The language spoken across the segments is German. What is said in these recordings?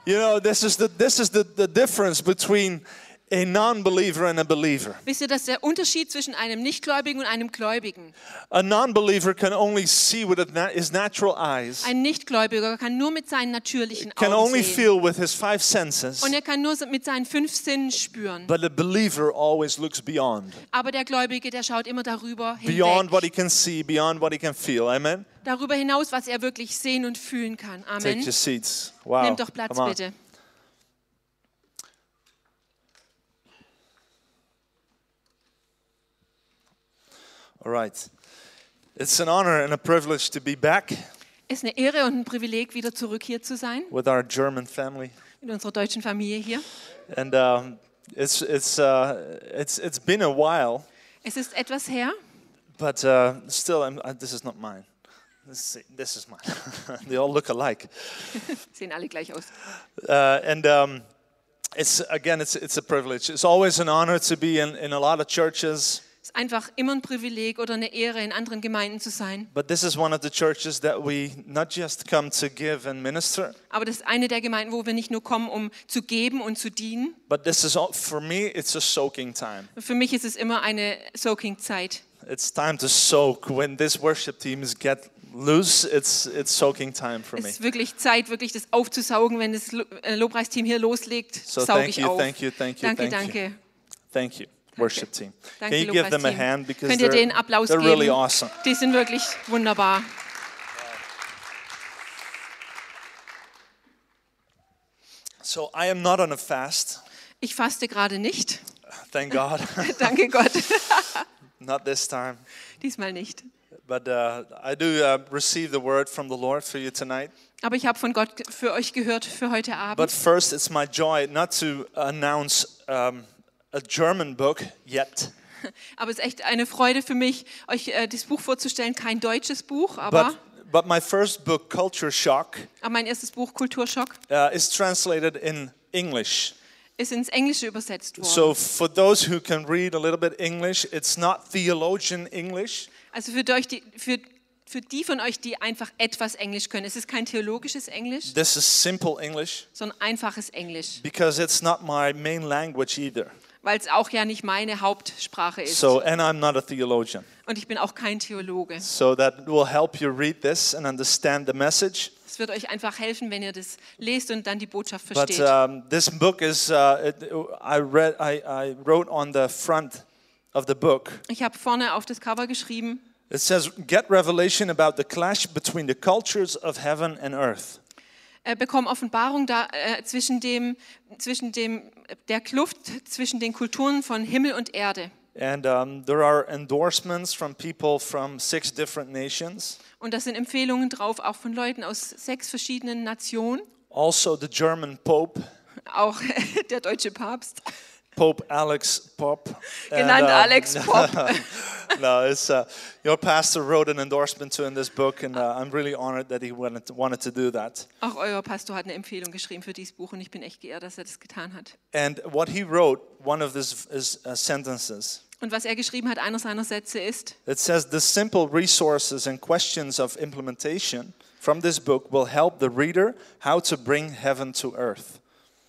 You know, this is the difference between a non-believer and a believer. Wisst ihr, das ist der Unterschied zwischen einem Nichtgläubigen und einem Gläubigen. A non-believer can only see with his natural eyes. Ein Nichtgläubiger kann nur mit seinen natürlichen Can Augen only sehen. feel with his 5 senses. Und er kann nur mit seinen 5 Sinnen spüren. But a believer always looks beyond. Aber der Gläubige, der schaut immer darüber Beyond what he hinweg. can see, beyond what he can feel. Amen? Darüber hinaus, was er wirklich sehen und fühlen kann. Take Amen. your seats. Wow. Nehmt doch Platz, Come on. bitte. All right. It's an honor and a privilege to be back Es ist eine Ehre und ein Privileg, wieder zurück hier zu sein, with our German family. mit unserer deutschen Familie hier. And it's been a while, Es ist etwas her, but still, this is not mine. This is mine. They all look alike. sehen alle gleich aus. It's a privilege. It's always an honor to be in a lot of churches. Es ist einfach immer ein Privileg oder eine Ehre, in anderen Gemeinden zu sein. But this is one of the churches that we not just come to give and minister, Aber das ist eine der Gemeinden, wo wir nicht nur kommen, um zu geben und zu dienen. but this is for me. It's a soaking time. Für mich ist es immer eine Soaking-Zeit. It's time to soak. When this worship teams get loose, it's soaking time for Es me. ist wirklich Zeit, wirklich das aufzusaugen, wenn das Lobpreisteam hier loslegt, So sauge thank ich you, auf. thank you, thank you, Danke, thank you. danke. Thank you, worship team. Danke, Can you give them a Lobpreisteam. hand because Könnt ihr denen Applaus they're geben? really awesome. Die sind wirklich wunderbar. So I am not on a fast, Ich faste gerade nicht. thank God. Danke Gott. Not this time. Diesmal nicht. But I do receive the word from the Lord for you tonight. Aber ich habe von Gott für euch gehört für heute But Abend. first, it's my joy not to announce a German book yet, Aber es ist echt eine Freude für mich, euch das Buch vorzustellen. Kein deutsches Buch, aber but my first book, Culture Shock, mein erstes Buch, Kulturschock, is translated in English. ist ins Englische übersetzt worden. So for those who can read a little bit English, it's not theologian English. Also für die von euch, die einfach etwas Englisch können. Es ist kein theologisches Englisch, This is simple English sondern einfaches Englisch, because it's not my main language either. weil es auch ja nicht meine Hauptsprache ist. So, and I'm not a theologian. Und ich bin auch kein Theologe. So that will help you read this and understand the message. Es wird euch einfach helfen, wenn ihr das lest und dann die Botschaft But versteht. this book is, I wrote on the front of the book. Ich habe vorne auf das Cover geschrieben, It says, get revelation about the clash between the cultures of heaven and earth. bekomm Offenbarung zwischen der Kluft zwischen den Kulturen von Himmel und Erde. And there are endorsements from people from 6 different nations. Und das sind Empfehlungen drauf, auch von Leuten aus 6 verschiedenen Nationen. Also the German Pope, Auch der deutsche Papst, Pope Alex Pop. genannt Alex Pop. No, it's your pastor wrote an endorsement to in this book, and I'm really honored that he wanted to do that. Auch euer Pastor hat eine Empfehlung geschrieben für dieses Buch und ich bin echt geehrt, dass er das getan hat. And what he wrote, one of his sentences, Und was er geschrieben hat, einer seiner Sätze ist, it says, the simple resources and questions of implementation from this book will help the reader how to bring heaven to earth.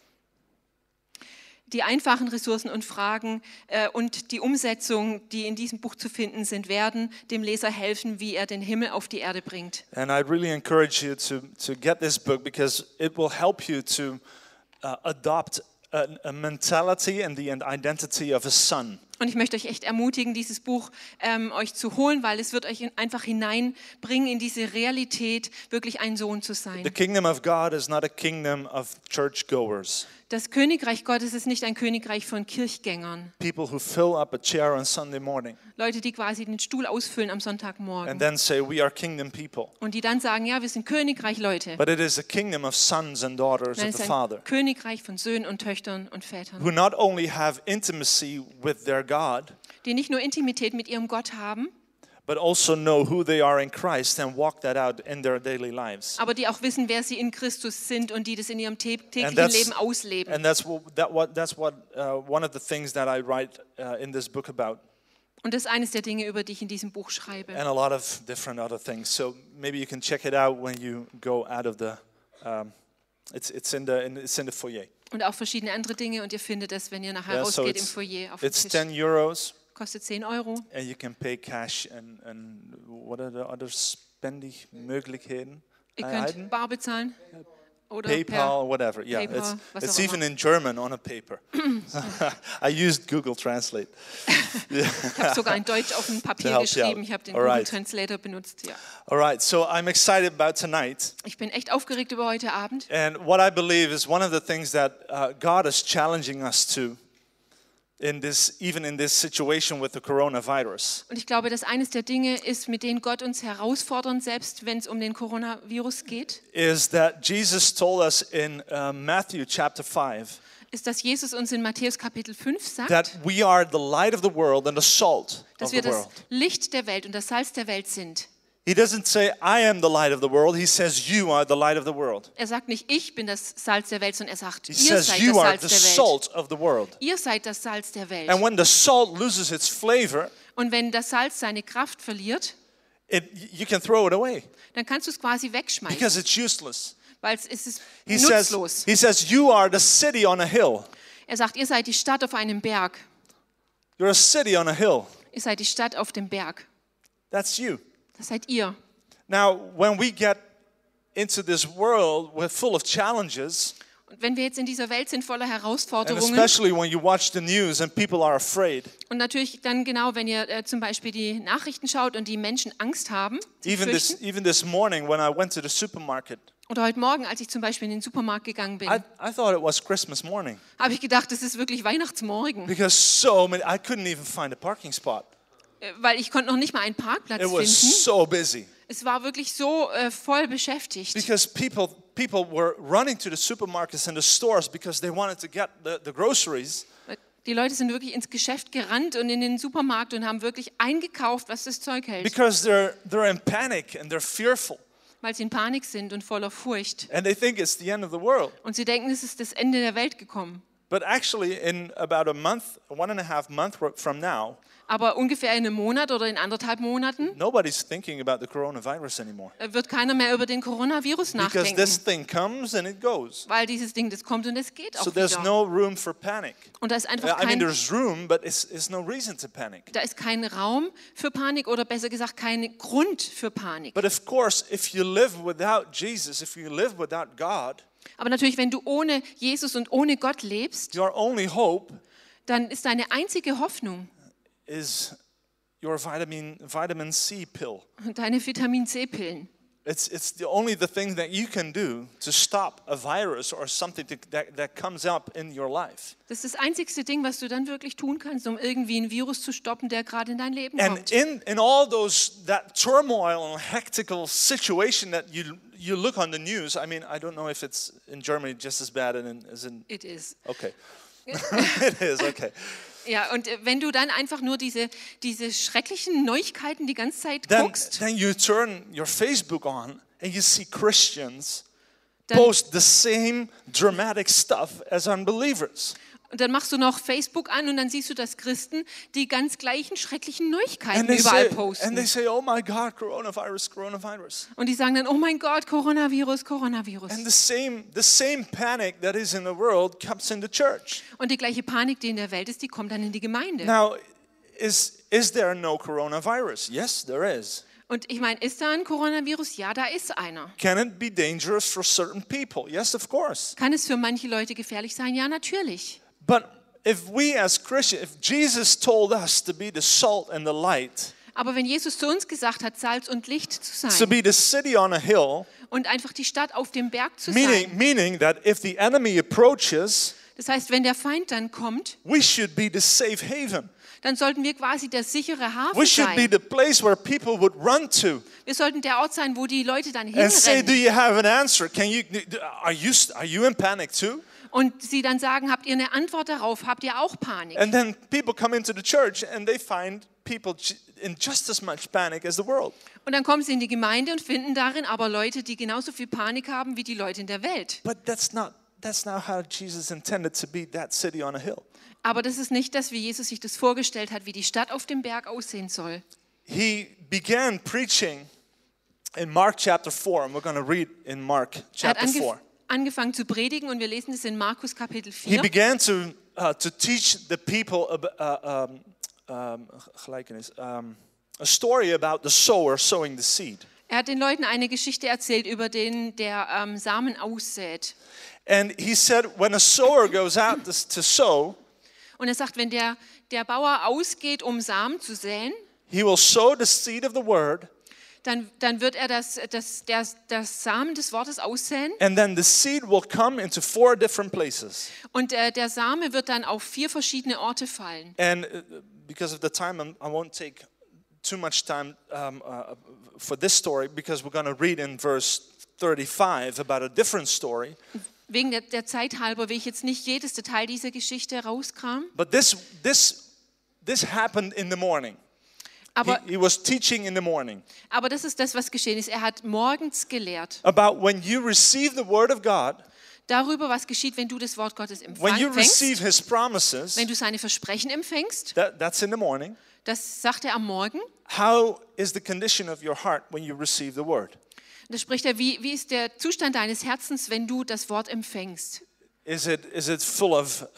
die einfachen Ressourcen und Fragen und die Umsetzung, die in diesem Buch zu finden sind, werden dem Leser helfen, wie er den Himmel auf die Erde bringt. And I really encourage you to get this book because it will help you to adopt a mentality and the identity of a son. Und ich möchte euch echt ermutigen, dieses Buch euch zu holen, weil es wird euch einfach hineinbringen in diese Realität, wirklich ein Sohn zu sein. The kingdom of God is not a kingdom of churchgoers, Das Königreich Gottes ist nicht ein Königreich von Kirchgängern. people who fill up a chair on Sunday morning Leute, die quasi den Stuhl ausfüllen am Sonntagmorgen. and then say, we are kingdom people. Und die dann sagen, ja, wir sind Königreich, Leute. But it is a kingdom of sons and daughters Nein, of es the ist Father ein Königreich von Söhnen und Töchtern und Vätern, who not only have intimacy with their God, die nicht nur Intimität mit ihrem Gott haben, but also know who they are in Christ and walk that out in their daily lives. aber die auch wissen, wer sie in Christus sind und die das in ihrem täglichen that's- Leben ausleben. And that's what one of the things that I write in this book about, Und das ist eines der Dinge, über die ich in diesem Buch schreibe. and a lot of different other things. So maybe you can check it out when you go out of It's in the foyer. Und auch verschiedene andere Dinge. Und ihr findet es, wenn ihr nachher Yeah, so rausgeht, im Foyer auf dem it's Tisch. 10 euros, Kostet 10 Euro. and you can pay cash. And what are the other Möglichkeiten? Ihr könnt bar bezahlen. Oder PayPal, whatever. Yeah, PayPal, was it's auch even immer. in German on a paper. I used Google Translate. Ich habe sogar in Deutsch auf ein Papier help you out. geschrieben. Ich habe den All Google right. Translator benutzt. Ja. All right, so I'm excited about tonight. Ich bin echt aufgeregt über heute Abend. And what I believe is one of the things that God is challenging us to even in this situation with the coronavirus. Und ich glaube, dass eines der Dinge ist, mit denen Gott uns herausfordert, selbst wenn es um den Coronavirus geht, Is that Jesus told us in Matthew chapter 5 ist, dass Jesus uns in Matthäus Kapitel 5 sagt, that we are the light of the world and the salt of dass the wir das world. Licht der Welt und das Salz der Welt sind. He doesn't say, I am the light of the world. He says, you are the light of the world. Er sagt nicht, ich bin das Salz der Welt, sondern er sagt, He ihr says, seid you das are Salz the der Welt. salt of the world. Ihr seid das Salz der Welt. And when the salt loses its flavor, Und wenn das Salz seine Kraft verliert, you can throw it away dann kannst du es quasi wegschmeißen, because it's useless. weil es ist He nutzlos. says, you are the city on a hill. Er sagt, ihr seid die Stadt auf einem Berg. You're a city on a hill. Ihr seid die Stadt auf dem Berg. That's you. Das seid ihr. Now, when we get into this world full of challenges, Und wenn wir jetzt in dieser Welt sind voller and Herausforderungen especially when you watch the news and people are afraid, und natürlich dann genau, wenn ihr zum Beispiel die Nachrichten schaut und die Menschen Angst haben, sich fürchten. even this morning when I went to the supermarket, Oder heute Morgen, als ich zum Beispiel in den Supermarkt gegangen bin, I thought it was Christmas morning habe ich gedacht, das ist wirklich Weihnachtsmorgen, because so many, I couldn't even find a parking spot. weil ich konnte noch nicht mal einen Parkplatz It was finden. so busy Es war wirklich so voll beschäftigt. because people were running to the supermarkets and the stores because they wanted to get the groceries. Die Leute sind wirklich ins Geschäft gerannt und in den Supermarkt und haben wirklich eingekauft, was das Zeug hält, Because they're in panic and they're fearful weil sie in Panik sind und voller Furcht. and they think it's the end of the world. Und sie denken, es ist das Ende der Welt gekommen. But actually, in about a month, 1.5 months from now, Aber ungefähr in einem Monat oder in 1,5 Monaten nobody's thinking about the coronavirus anymore. wird keiner mehr über den Coronavirus Because nachdenken. this thing comes and it goes. Weil dieses Ding, das kommt und es geht auch So there's wieder. no room for panic. Und da ist einfach I mean, kein, there's room, but it's no reason to panic. da ist kein Raum für Panik oder besser gesagt kein Grund für Panik. But of course, if you live without Jesus, if you live without God, Aber natürlich, wenn du ohne Jesus und ohne Gott lebst, your only hope dann ist deine einzige Hoffnung is your vitamin C pill. deine Vitamin-C-Pillen. It's the thing that you can do to stop a virus or something that comes up in your life. Das ist das einzigste Ding, was du dann wirklich tun kannst, um irgendwie einen Virus zu stoppen, der gerade in dein Leben And kommt. in all that turmoil and hectical situation that you look on the news, I mean, I don't know if it's in Germany just as bad as in. It is. Okay, it is okay. Ja, und wenn du dann einfach nur diese schrecklichen Neuigkeiten die ganze Zeit Then guckst, you turn your Facebook on and you see Christians dann, post the same dramatic stuff as unbelievers. und dann machst du noch Facebook an und dann siehst du, dass Christen die ganz gleichen schrecklichen Neuigkeiten And they überall say, posten. oh my God, coronavirus, coronavirus. Und die sagen dann, oh mein Gott, Coronavirus, Coronavirus. And the same panic that is in the world comes in the church. Und die gleiche Panik, die in der Welt ist, die kommt dann in die Gemeinde. Now, is there no coronavirus? Yes, there is. Und ich meine, ist da ein Coronavirus? Ja, da ist einer. Can it be dangerous for certain people? Yes, of course. Kann es für manche Leute gefährlich sein? Ja, natürlich. But if we as Christians, if Jesus told us to be the salt and the light, Aber wenn Jesus zu uns gesagt hat, Salz und Licht zu to sein be the city on a hill, und einfach die Stadt auf dem Berg zu sein, meaning that if the enemy approaches, das heißt, wenn der Feind dann kommt, we should be the safe haven. dann sollten wir quasi der sichere Hafen We should be sein. the place where people would run to Wir sollten der Ort sein, wo die Leute dann and say, "Do hinrennen you have an answer? Are you in panic too?" und sie dann sagen, habt ihr eine Antwort darauf? Habt ihr auch Panik? And then people come into the church and they find people in just as much panic as the world. Und dann kommen sie in die Gemeinde und finden darin aber Leute, die genauso viel Panik haben wie die Leute in der Welt. But that's not how Jesus intended to be that city on a hill. Aber das ist nicht das, wie Jesus sich das vorgestellt hat, wie die Stadt auf dem Berg aussehen soll. He began preaching in Mark chapter 4, and we're going to read in Mark Er hat chapter 4. angefangen zu predigen und wir lesen es in Markus Kapitel he 4. began to teach the people a story about the sower sowing the seed. Er hat den Leuten eine Geschichte erzählt über den, der Samen aussät. And he said, when a sower goes out to sow, Und er sagt, wenn der Bauer ausgeht, um Samen zu säen, he will sow the seed of the word, dann wird er das Samen des Wortes aussäen. and then the seed will come into 4 different places. Und der Same wird dann auf 4 verschiedene Orte fallen. And because of the time, I won't take too much time for this story, because we're going to read in verse 35 about a different story. Wegen der Zeit halber will ich jetzt nicht jedes Detail dieser Geschichte rauskramen. But this happened in the morning. Aber, He was teaching in the morning aber das ist das, was geschehen ist. Er hat morgens gelehrt about when you receive the word of God, darüber, was geschieht, wenn du das Wort Gottes when you empfängst, receive his promises, wenn du seine Versprechen empfängst. that's in the morning. Das sagt er am Morgen. How is the condition of your heart when you receive the word? Da spricht er, wie ist der Zustand deines Herzens, wenn du das Wort empfängst? Is it full of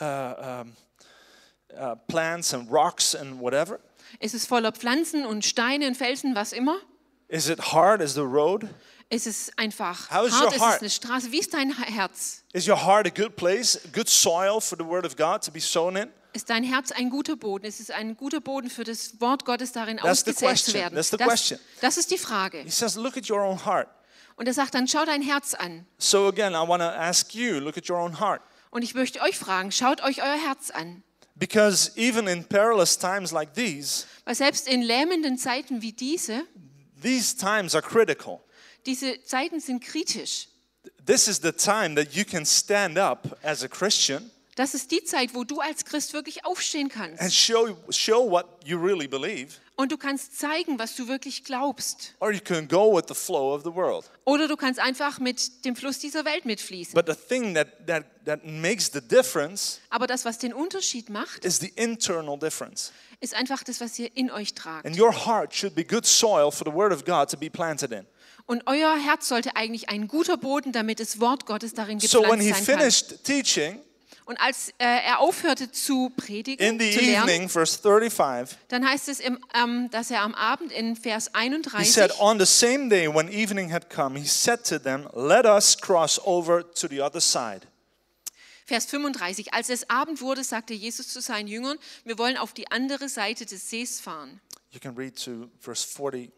plants and rocks and whatever? Ist es voller Pflanzen und Steine und Felsen, was immer? Is it hard as the road? Ist es einfach How is hart? your Ist heart? es eine Straße? Wie ist dein Herz? Is your heart a good place, good soil for the word of God to be sown in? Ist dein Herz ein guter Boden? Ist es ein guter Boden für das Wort Gottes darin That's the ausgesät zu question. werden? That's the question. Das ist die Frage. He says, look at your own heart. Und er sagt dann, schau dein Herz an. So again, I want to ask you, look at your own heart. Und ich möchte euch fragen, schaut euch euer Herz an. Because even in perilous times like these Weil selbst in lähmenden Zeiten wie diese times are critical. diese Zeiten sind kritisch. This is the time that you can stand up as a Christian Das ist die Zeit, wo du als Christ wirklich aufstehen kannst. and show what you really believe, Und du kannst zeigen, was du wirklich glaubst. or you can go with the flow of the world. Oder du kannst einfach mit dem Fluss dieser Welt mitfließen. But the thing that makes the difference Aber das, was den Unterschied macht, is the internal difference. ist einfach das, was ihr in euch tragt. And your heart should be good soil for the word of God to be planted in. Und euer Herz sollte eigentlich ein guter Boden, damit das Wort Gottes darin So when gepflanzt he sein kann. finished teaching Und als er aufhörte zu in predigen, the zu lernen, evening, verse 35, dann heißt es, dass er am Abend in Vers he 31, said, on the same day when evening had come, he said to them, let us cross over to the other side. Vers 35, als es Abend wurde, sagte Jesus zu seinen Jüngern, wir wollen auf die andere Seite des Sees fahren. You can read to verse 41.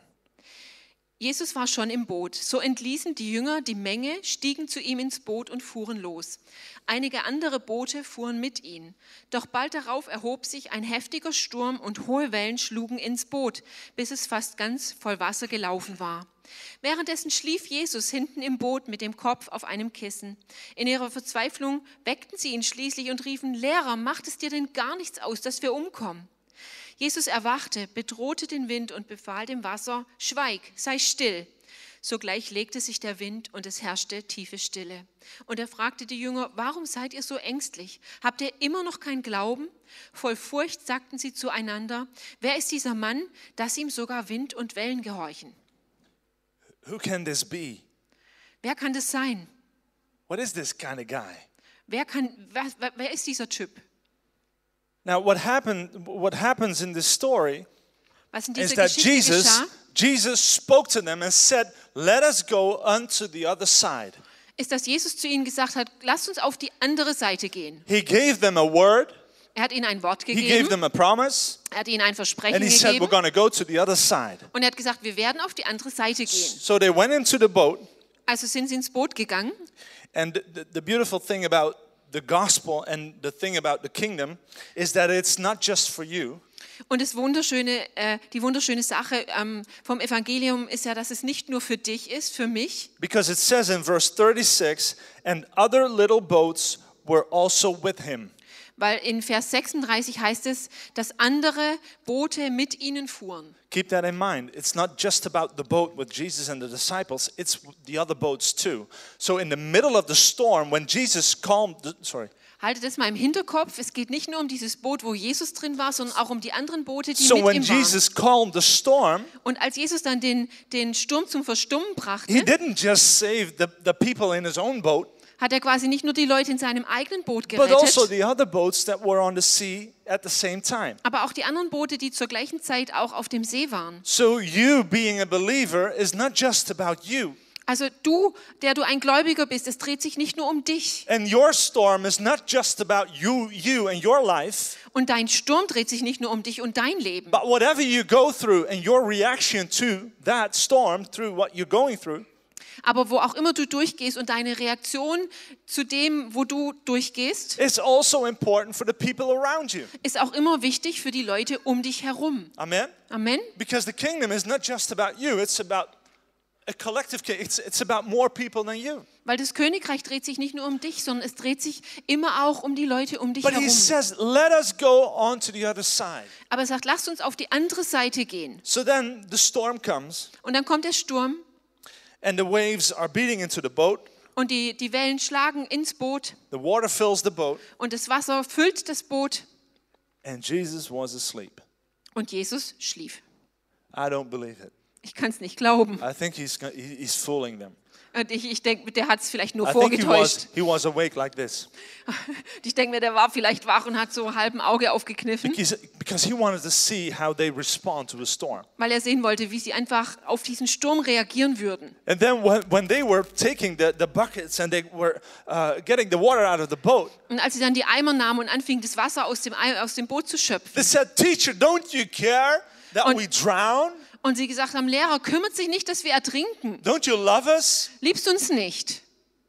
Jesus war schon im Boot. So entließen die Jünger die Menge, stiegen zu ihm ins Boot und fuhren los. Einige andere Boote fuhren mit ihnen. Doch bald darauf erhob sich ein heftiger Sturm und hohe Wellen schlugen ins Boot, bis es fast ganz voll Wasser gelaufen war. Währenddessen schlief Jesus hinten im Boot mit dem Kopf auf einem Kissen. In ihrer Verzweiflung weckten sie ihn schließlich und riefen, Lehrer, macht es dir denn gar nichts aus, dass wir umkommen? Jesus erwachte, bedrohte den Wind und befahl dem Wasser, schweig, sei still. Sogleich legte sich der Wind und es herrschte tiefe Stille. Und er fragte die Jünger, warum seid ihr so ängstlich? Habt ihr immer noch keinen Glauben? Voll Furcht sagten sie zueinander, wer ist dieser Mann, dass ihm sogar Wind und Wellen gehorchen? Who can this be? Wer kann das sein? What is this kind of guy? Wer ist dieser Typ? Now, what happens in this story Was in is dieser that Geschichte geschah, Jesus spoke to them and said, let us go unto the other side. ist, dass Jesus zu ihnen gesagt hat, lasst uns auf die andere Seite gehen. He gave them a word, Er hat ihnen ein Wort he gave gegeben, them a promise, er hat ihnen ein Versprechen and he said, we're gegeben going to go to the other side. und er hat gesagt, wir werden auf die andere Seite gehen. So they went into the boat, Also sind sie ins Boot gegangen and the beautiful thing about the gospel and the thing about the kingdom is that it's not just for you. und die wunderschöne Sache vom Evangelium ist ja, dass es nicht nur für dich ist, für mich, Because it says in verse 36, and other little boats were also with him. Weil in Vers 36 heißt es, dass andere Boote mit ihnen fuhren. Keep that in mind. It's not just about the boat with Jesus and the disciples, it's the other boats too. So in the middle of the storm, when Jesus calmed, Haltet das mal im Hinterkopf, es geht nicht nur um dieses Boot, wo Jesus drin war, sondern auch um die anderen Boote, die so mit when ihm waren. Jesus calmed the storm, Und als Jesus dann den Sturm zum Verstummen he brachte, didn't just save the people in his own boat, hat er quasi nicht nur die Leute in seinem eigenen Boot but also gerettet, the other boats that were on the sea at the same time. aber auch die anderen Boote, die zur gleichen Zeit auch auf dem See waren. So you being a believer is not just about you. Also du, der du ein Gläubiger bist, es dreht sich nicht nur um dich. And your storm is not just about you and your life, Und dein Sturm dreht sich nicht nur um dich und dein Leben. but whatever you go through and your reaction to that storm through what you're going through, Aber wo auch immer du durchgehst und deine Reaktion zu dem, wo du durchgehst, it's also important for the people around you. ist auch immer wichtig für die Leute um dich herum. Amen? Amen. Because the kingdom is not just about you, it's about a collective kingdom. It's about more people than you. Weil das Königreich dreht sich nicht nur um dich, sondern es dreht sich immer auch um die Leute um dich But he herum. says, let us go on to the other side. Aber er sagt, lasst uns auf die andere Seite gehen. So then the storm comes Und dann kommt der Sturm and the waves are beating into the boat. und die Wellen schlagen ins Boot The water fills the boat und das Wasser füllt das Boot and Jesus was asleep. und Jesus schlief. I don't believe it. Ich kann es nicht glauben. I think he's fooling them. Und ich denke, der hat es vielleicht nur I think vorgetäuscht. he was awake like this Ich denke mir, der war vielleicht wach und hat so halb ein Auge aufgekniffen, because he wanted to see how they respond to a storm. weil er sehen wollte, wie sie einfach auf diesen Sturm reagieren würden. And then when they were taking the buckets and they were getting the water out of the boat, Und als sie dann die Eimer nahmen und anfingen, das Wasser aus dem Boot zu schöpfen, they said, "Teacher, don't you care that Und- we drown? und sie gesagt haben, Lehrer, kümmert sich nicht, dass wir ertrinken. Don't you love us?" Liebst uns nicht?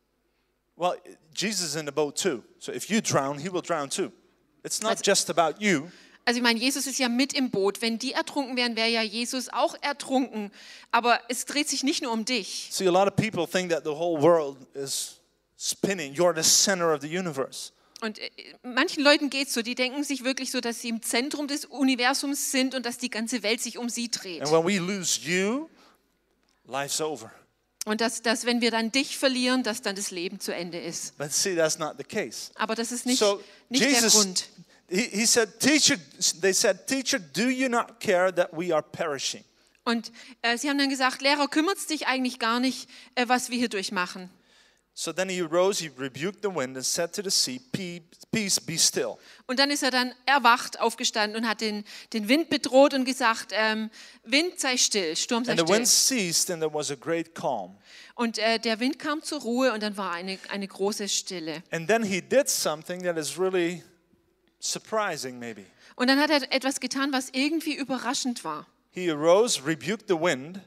Well, Jesus is in the boat too. So if you drown, he will drown too. It's not Also- just about you. Also ich meine, Jesus ist ja mit im Boot. Wenn die ertrunken wären, wäre ja Jesus auch ertrunken. Aber es dreht sich nicht nur um dich. See, a lot of people think that the whole world is spinning. You're the center of the universe. Und manchen Leuten geht es so, die denken sich wirklich so, dass sie im Zentrum des Universums sind und dass die ganze Welt sich um sie dreht. And when we lose you, life's over. Und dass wenn wir dann dich verlieren, dass dann das Leben zu Ende ist. But see, that's not the case. Aber das ist nicht So der Jesus, Grund. he said, they said, "Teacher, do you not care that we are perishing?" Und sie haben dann gesagt, Lehrer, kümmert es dich eigentlich gar nicht, was wir hier durchmachen. So then he arose, he rebuked the wind and said to the sea, "Peace, be still." Und dann ist er dann erwacht, aufgestanden und hat den Wind bedroht und gesagt, Wind sei still, Sturm sei And the wind still. ceased and there was a great calm. Und der Wind kam zur Ruhe und dann war eine große Stille. And then he did something that is really surprising maybe. Und dann hat er etwas getan, was irgendwie überraschend war. He arose, rebuked the wind,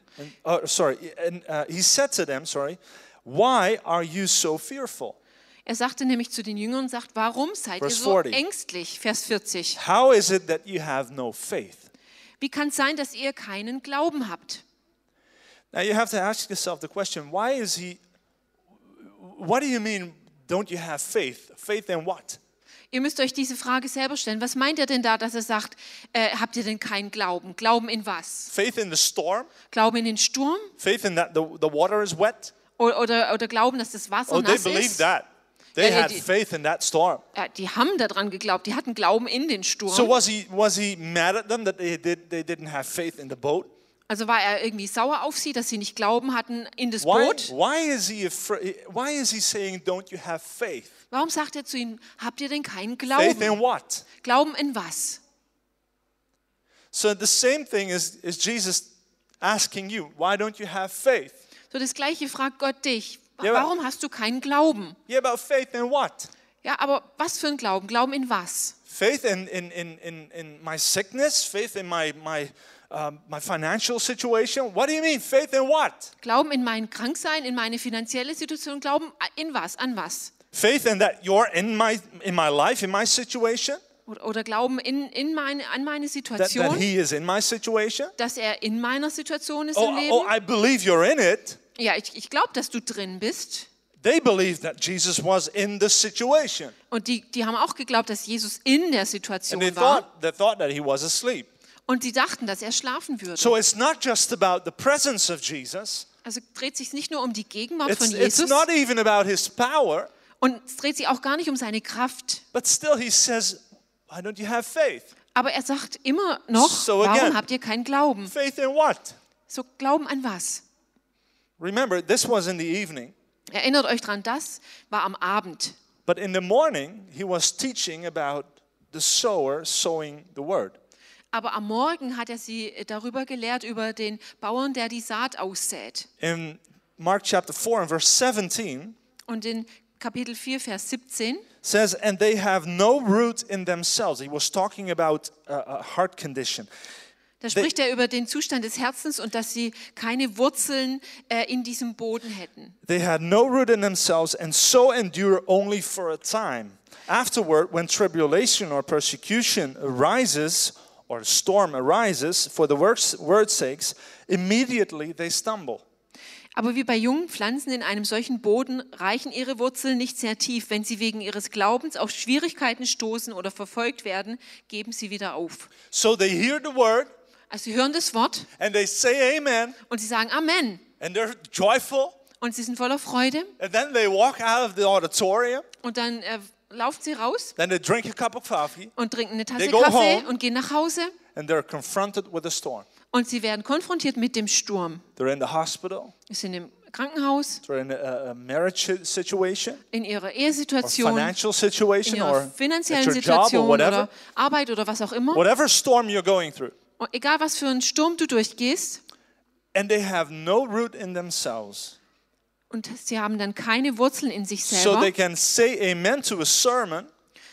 and he said to them, "Why are you so fearful? Er sagte nämlich zu den Jüngern, sagt, warum seid ihr Verse so 40. ängstlich? Vers 40. How is it that you have no faith?" Wie kann es sein, dass ihr keinen Glauben habt? Now you have to ask yourself the question, what do you mean, don't you have faith? Faith in what? Ihr müsst euch diese Frage selber stellen. Was meint er denn da, dass er sagt, habt ihr denn keinen Glauben? Glauben in was? Faith in the storm? Glauben in den Sturm? Faith in that the water is wet? Oder glauben, dass das Wasser Oh, they nass believed ist? that. They Ja, had die- faith in that storm. Ja, die haben daran geglaubt. Die hatten Glauben in den Sturm. So was he mad at them that they didn't have faith in the boat? Also war er irgendwie sauer auf sie, dass sie nicht Glauben hatten in das Why Boot? is he afraid? Why is he saying, don't you have faith? Warum sagt er zu ihnen, habt ihr denn keinen Faith in Glauben? what? Glauben in was? So the same thing is Jesus asking you, why don't you have faith? So das Gleiche fragt Gott dich. Ja, aber- Warum hast du keinen Glauben? Yeah, but faith in what? Ja, aber was für ein Glauben? Glauben in was? Faith in my sickness? Faith in my financial situation? What do you mean? Faith in what? Glauben in mein Kranksein, in meine finanzielle Situation? Glauben in was? An was? Faith in that you're in my life, in my situation? Oder Glauben an meine That Situation? he is in my situation? Dass er in meiner Situation ist im Oh, Leben? I believe you're in it. Ja, ich glaube, dass du drin bist. They believed that Jesus was in the situation. Und die haben auch geglaubt, dass Jesus in der Situation And war. they thought that he was asleep. Und sie dachten, dass er schlafen würde. So it's not just about the presence of Jesus. Also dreht sich nicht nur um die Gegenwart von It's Jesus. not even about his power. Und es dreht sich auch gar nicht um seine Kraft. But still he says, why don't you have faith? Aber er sagt immer noch, So again. warum habt ihr keinen Glauben? Faith in what? So Glauben an was? Remember, this was in the evening. Erinnert euch dran, das war am Abend. But in the morning, he was teaching about the sower sowing the word. Aber am Morgen hat er sie darüber gelehrt, über den Bauern, der die Saat aussät. In Mark chapter 4 and verse 17, Und in Kapitel 4, Vers 17 says, and they have no root in themselves. He was talking about a heart condition. Da spricht er über den Zustand des Herzens und dass sie keine Wurzeln in diesem Boden hätten. They had no root in themselves and so endure only for a time. Afterward, when tribulation or persecution arises, or storm arises for the word's sakes, immediately they stumble. Aber wie bei jungen Pflanzen in einem solchen Boden reichen ihre Wurzeln nicht sehr tief. Wenn sie wegen ihres Glaubens auf Schwierigkeiten stoßen oder verfolgt werden, geben sie wieder auf. So they hear the word Also sie hören das Wort and they say amen und sie sagen Amen. and they're joyful Und sie sind voller Freude and then they walk out of the auditorium, und dann laufen sie raus then they drink a cup of coffee und trinken eine Tasse They go Kaffee home. und gehen nach Hause. and they're confronted with a storm. Und sie werden konfrontiert mit dem Sturm. They're in the hospital, Sie sind im Krankenhaus, they're in a marriage situation in ihrer or Ehesituation, financial in situation ihrer or at finanziellen your job Situation or whatever. oder Arbeit oder was auch immer. Whatever storm you're going through. Und egal was für einen Sturm du durchgehst, And they have no root in themselves. und sie haben dann keine Wurzeln in sich So selber, they can say amen to a sermon,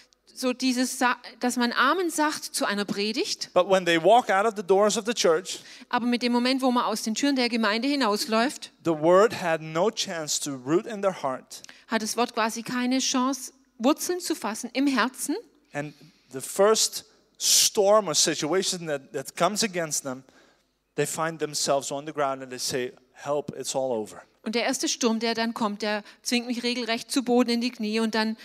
so dieses, dass man Amen sagt zu einer Predigt, but when they walk out of the doors of the church, aber mit dem Moment, wo man aus den Türen der Gemeinde hinausläuft, the word had no chance to root in their heart. hat das Wort quasi keine Chance, Wurzeln zu fassen im Herzen. And the first storm or situation that comes against them, they find themselves on the ground and they say, help, it's all over. Und der erste Sturm, der dann kommt, der zwingt mich regelrecht zu Boden in die Knie und dann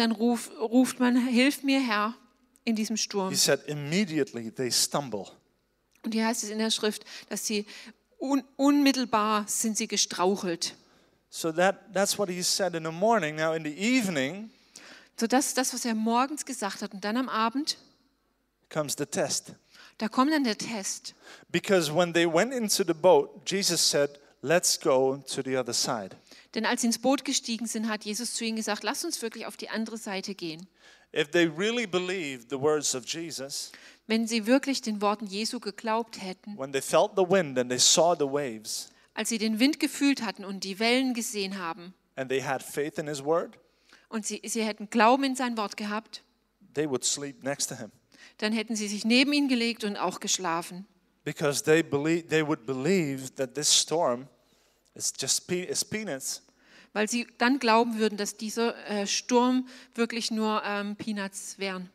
ruft man, hilf mir Herr, in diesem Sturm. He said, immediately they stumble. Und hier heißt es in der Schrift, dass sie unmittelbar sind sie gestrauchelt. So that's what he said in the morning. Now in the evening So das ist das, was er morgens gesagt hat. Und dann am Abend, comes the test. da kommt dann der Test. Because when they went into the boat, Jesus said, let's go to the other side. Denn als sie ins Boot gestiegen sind, hat Jesus zu ihnen gesagt, lass uns wirklich auf die andere Seite gehen. If they really believed the words of Jesus, Wenn sie wirklich den Worten Jesu geglaubt hätten, when they felt the wind and they saw the waves, als sie den Wind gefühlt hatten und die Wellen gesehen haben and they had faith in his word, und sie hätten Glauben in sein Wort gehabt, they would sleep next to him. dann hätten sie sich neben ihn gelegt und auch geschlafen. Because they would believe that this storm is peanuts. Weil sie dann glauben würden, dass dieser Sturm wirklich nur Peanuts wären.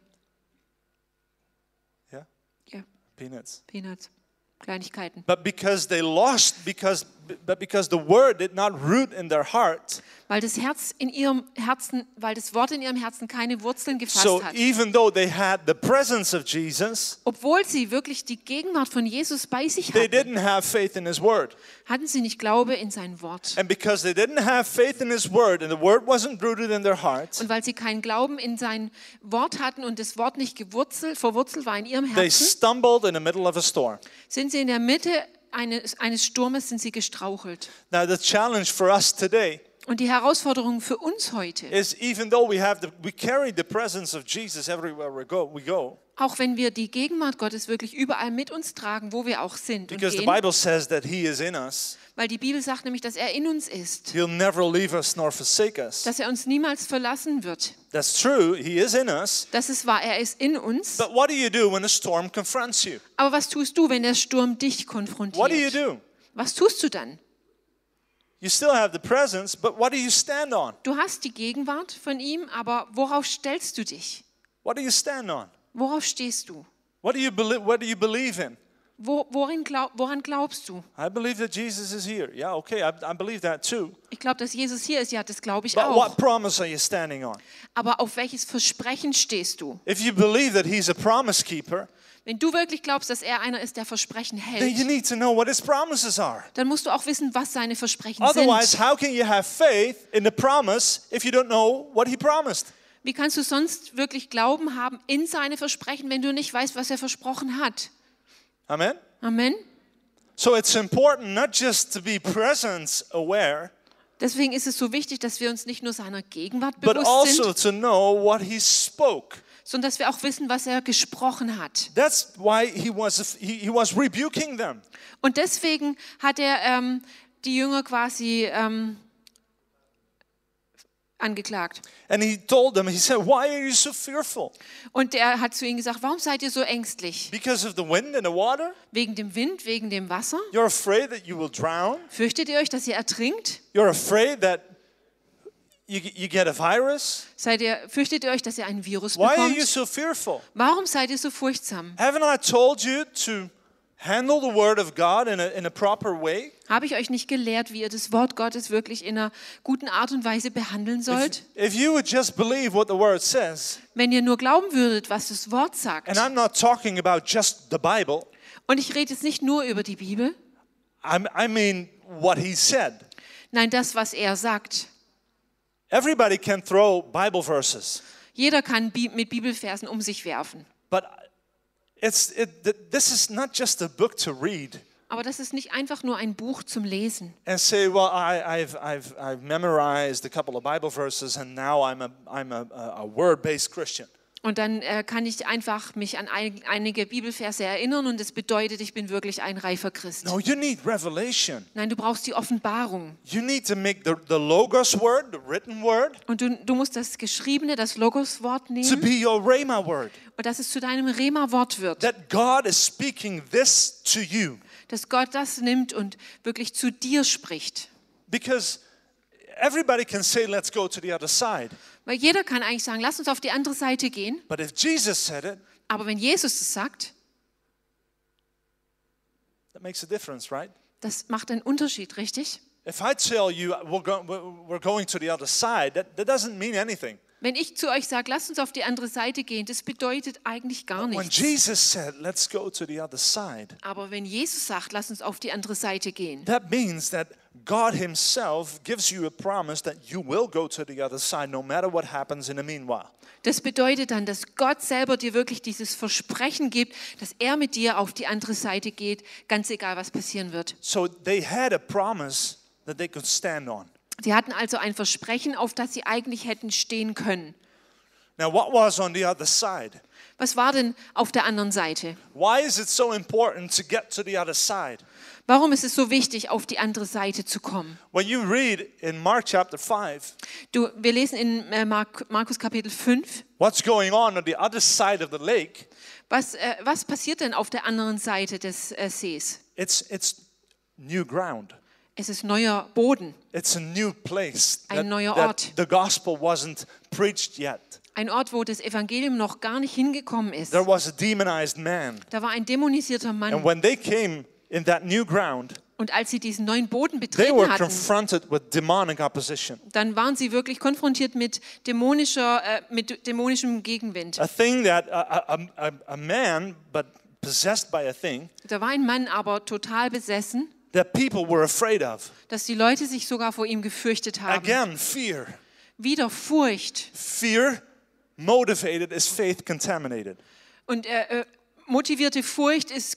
Yeah, Ja, peanuts. Peanuts, Kleinigkeiten. But because they lost, because the word did not root in their heart, Weil das Wort in ihrem Herzen keine Wurzeln gefasst so hat. even though they had the presence of Jesus, Obwohl sie wirklich die Gegenwart von Jesus bei sich they hatten, didn't have faith in his word. hatten sie nicht Glaube in sein Wort. And because they didn't have faith in his word and the word wasn't rooted in their heart, Und weil sie keinen Glauben in sein Wort hatten und das Wort nicht verwurzelt war in ihrem they Herzen, stumbled in the middle of a storm. sind sie in der Mitte eines Sturmes sind sie gestrauchelt. Now the challenge for us today Und die Herausforderung für uns heute, is even though we carry the presence of Jesus everywhere we go, auch wenn wir die Gegenwart Gottes wirklich überall mit uns tragen, wo wir auch sind und because the gehen, Bible says that he is in us, weil die Bibel sagt nämlich, dass er in uns ist, he'll never leave us nor forsake us. dass er uns niemals verlassen wird. That's true, he is in us. Das ist wahr, er ist in uns. But what do you do when a storm confronts you? Aber was tust du, wenn der Sturm dich What do you konfrontiert? do? Was tust du dann? You still have the presence, but what do you stand on? Du hast die Gegenwart von ihm, aber worauf stellst du dich? What do you stand on? Worauf stehst du? What do you believe in? woran glaubst du? I believe that Jesus is here. Yeah, okay, I believe that too. Ich glaube, dass Jesus hier ist. Ja, das glaube ich But auch. what promise are you standing on? Aber auf welches Versprechen stehst du? If you believe that he's a promise keeper, Wenn du wirklich glaubst, dass er einer ist, der Versprechen then you hält, need to know what his promises are. dann musst du auch wissen, was seine Versprechen Otherwise, sind. how can you have faith in the promise if you don't know what he promised? Wie kannst du sonst wirklich Glauben haben in seine Versprechen, wenn du nicht weißt, was er versprochen hat? Amen? Amen. So it's important not just to be presence aware, Deswegen ist es so wichtig, dass wir uns nicht nur seiner Gegenwart but bewusst also sind, to know what he spoke. sondern dass wir auch wissen, was er gesprochen hat. That's why he was rebuking them. Und deswegen hat er die Jünger quasi angeklagt. And he told them, he said, why are you so fearful? Und er hat zu ihnen gesagt, warum seid ihr so ängstlich? Because of the wind and the water? Wegen dem Wind, wegen dem Wasser? You're afraid that you will drown? Fürchtet ihr euch, dass ihr ertrinkt? You're afraid that you get a virus? Fürchtet ihr euch, dass ihr ein Virus Why are you bekommt? so fearful? Warum seid ihr so furchtsam? Haven't I told you to handle the word of God in a proper way? Habe ich euch nicht gelehrt, wie ihr das Wort Gottes wirklich in einer guten Art und Weise behandeln sollt? If you would just believe what the word says, Wenn ihr nur glauben würdet, was das Wort sagt. and I'm not talking about just the Bible, Und ich rede jetzt nicht nur über die Bibel. I mean what he said. Nein, das, was er sagt. Everybody can throw Bible verses, Jeder kann mit Bibelversen um sich werfen. but this is not just a book to read Aber das ist nicht einfach nur ein Buch zum Lesen. and say, well, I've memorized a couple of Bible verses and now I'm a word-based Christian. Und dann kann ich einfach mich an einige Bibelverse erinnern und das bedeutet, ich bin wirklich ein reifer Christ. No, you need revelation. Nein, du brauchst die Offenbarung. You need to make the Logos word, the written word, Und du musst das Geschriebene, das Logos-Wort to nehmen be your Rhema word. und dass es zu deinem Rema-Wort wird. That God is speaking this to you. Dass Gott das nimmt und wirklich zu dir spricht. Because everybody can say, let's go to the other side. Weil jeder kann eigentlich sagen, lass uns auf die andere Seite gehen. But if Jesus said it, Aber wenn Jesus es sagt, that makes a difference, right? das macht einen Unterschied, richtig? If I tell you we're going to the other side, that doesn't mean anything. Wenn ich zu euch sage, lasst uns auf die andere Seite gehen, das bedeutet eigentlich gar When nichts. Jesus said, let's go to the other side, Aber wenn Jesus sagt, lass uns auf die andere Seite gehen, that means that God himself gives you a promise that you will go to the other side no matter what happens in the meanwhile. das bedeutet dann, dass Gott selber dir wirklich dieses Versprechen gibt, dass er mit dir auf die andere Seite geht, ganz egal, was passieren wird. So they had a promise that they could stand on. Sie hatten also ein Versprechen, auf das sie eigentlich hätten stehen können. Now, what was on the other side? Was war denn auf der anderen Seite? Why is it so important to get to the other side? Warum ist es so wichtig, auf die andere Seite zu kommen? When you read in Mark chapter 5, Wir lesen in Markus Kapitel 5. what's going on the other side of the lake, Was passiert denn auf der anderen Seite des Sees? it's new ground. Es ist neuer Boden, It's a new place. Ein neuer that Ort. the gospel wasn't preached yet. ein Ort, wo das Evangelium noch gar nicht hingekommen ist. There was a demonized man. Da war ein dämonisierter And Mann. when they came in that new ground, Und als sie diesen neuen Boden they betreten were hatten, confronted with demonic opposition. dann waren sie wirklich konfrontiert mit dämonischem Gegenwind. A thing that a man, but possessed by a thing, Da war ein Mann aber total besessen, that people were afraid of. dass die Leute sich sogar vor ihm gefürchtet haben. Again, fear. Wieder Furcht. Fear motivated is faith contaminated. Und motivierte Furcht ist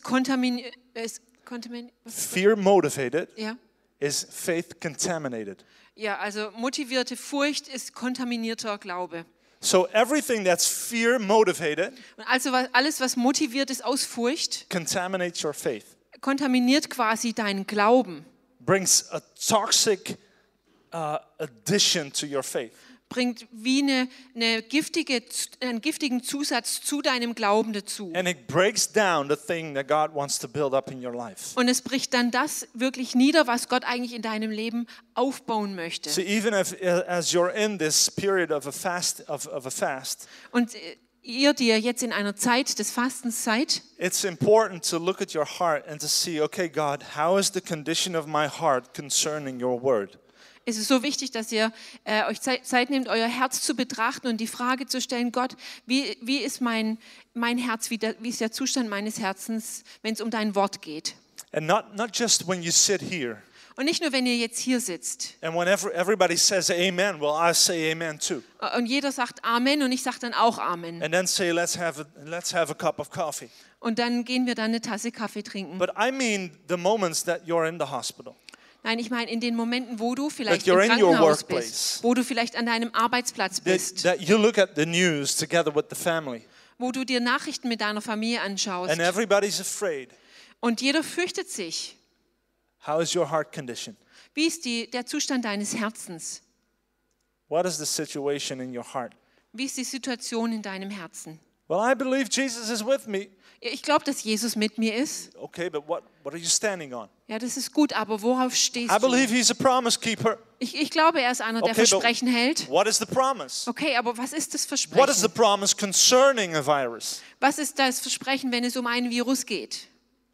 Fear motivated ja? is faith contaminated. Ja, also motivierte Furcht ist kontaminierter Glaube. So everything that's fear motivated Und also alles, was motiviert ist aus Furcht, contaminates your faith. kontaminiert quasi deinen Glauben, Brings a toxic addition to your faith. bringt wie einen giftigen Zusatz zu deinem Glauben dazu. And it breaks down the thing that God wants to build up in your life. Und es bricht dann das wirklich nieder, was Gott eigentlich in deinem Leben aufbauen möchte. So even as you're in this period of a fast, of a fast, Und ihr, die ihr jetzt in einer Zeit des Fastens seid, it's important to look at your heart and to see, okay, God, how is the condition of my heart concerning your word? ist es so wichtig, dass ihr euch Zeit nehmt, euer Herz zu betrachten und die Frage zu stellen, Gott, wie ist mein Herz, wie ist der Zustand meines Herzens, wenn es um dein Wort geht? And not just when you sit here. Und nicht nur, wenn ihr jetzt hier sitzt. And whenever everybody says amen, well, I say amen too. Und jeder sagt Amen und ich sage dann auch Amen. And then say, let's have a cup of coffee. Und dann gehen wir dann eine Tasse Kaffee trinken. But I mean the moments that you're in the hospital. Nein, ich meine in den Momenten, wo du vielleicht That you're im in your Krankenhaus workplace. bist, wo du vielleicht an deinem Arbeitsplatz bist, That you look at the news together with the family. wo du dir Nachrichten mit deiner Familie anschaust. And everybody's afraid. Und jeder fürchtet sich. How is your heart condition? Wie ist der Zustand deines Herzens? What is the situation in your heart? Wie ist die Situation in deinem Herzen? Well, I believe Jesus is with me. Ich glaube, dass Jesus mit mir ist. Okay, but what are you standing on? Ja, das ist gut, aber worauf stehst I believe du? he's a promise keeper. Ich glaube, er ist einer, der Okay, but Versprechen hält. what is the promise? Okay, aber was ist das What is the Versprechen? promise concerning a virus? Was ist das Versprechen, wenn es um ein Virus geht?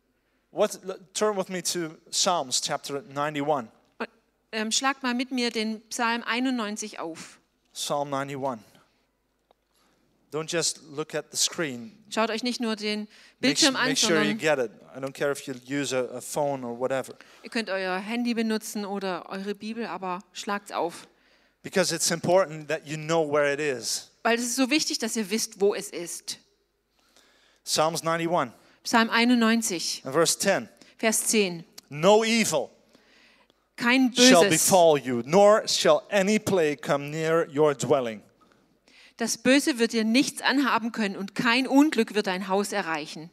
Turn with me to Psalms chapter 91. Schlag mal mit mir den Psalm 91 auf. Psalm 91. Don't just look at the screen. Schaut euch nicht nur den Bildschirm an, Make sure you sondern get it. I don't care if you use a phone or whatever. ihr könnt euer Handy benutzen oder eure Bibel, aber schlagt's auf. Because it's important that you know where it is. Weil es ist so wichtig, dass ihr wisst, wo es ist. Psalms 91, Psalm 91, and verse 10. Vers 10. No evil Kein shall Böses. befall you, nor shall any plague come near your dwelling. Das Böse wird dir nichts anhaben können und kein Unglück wird dein Haus erreichen.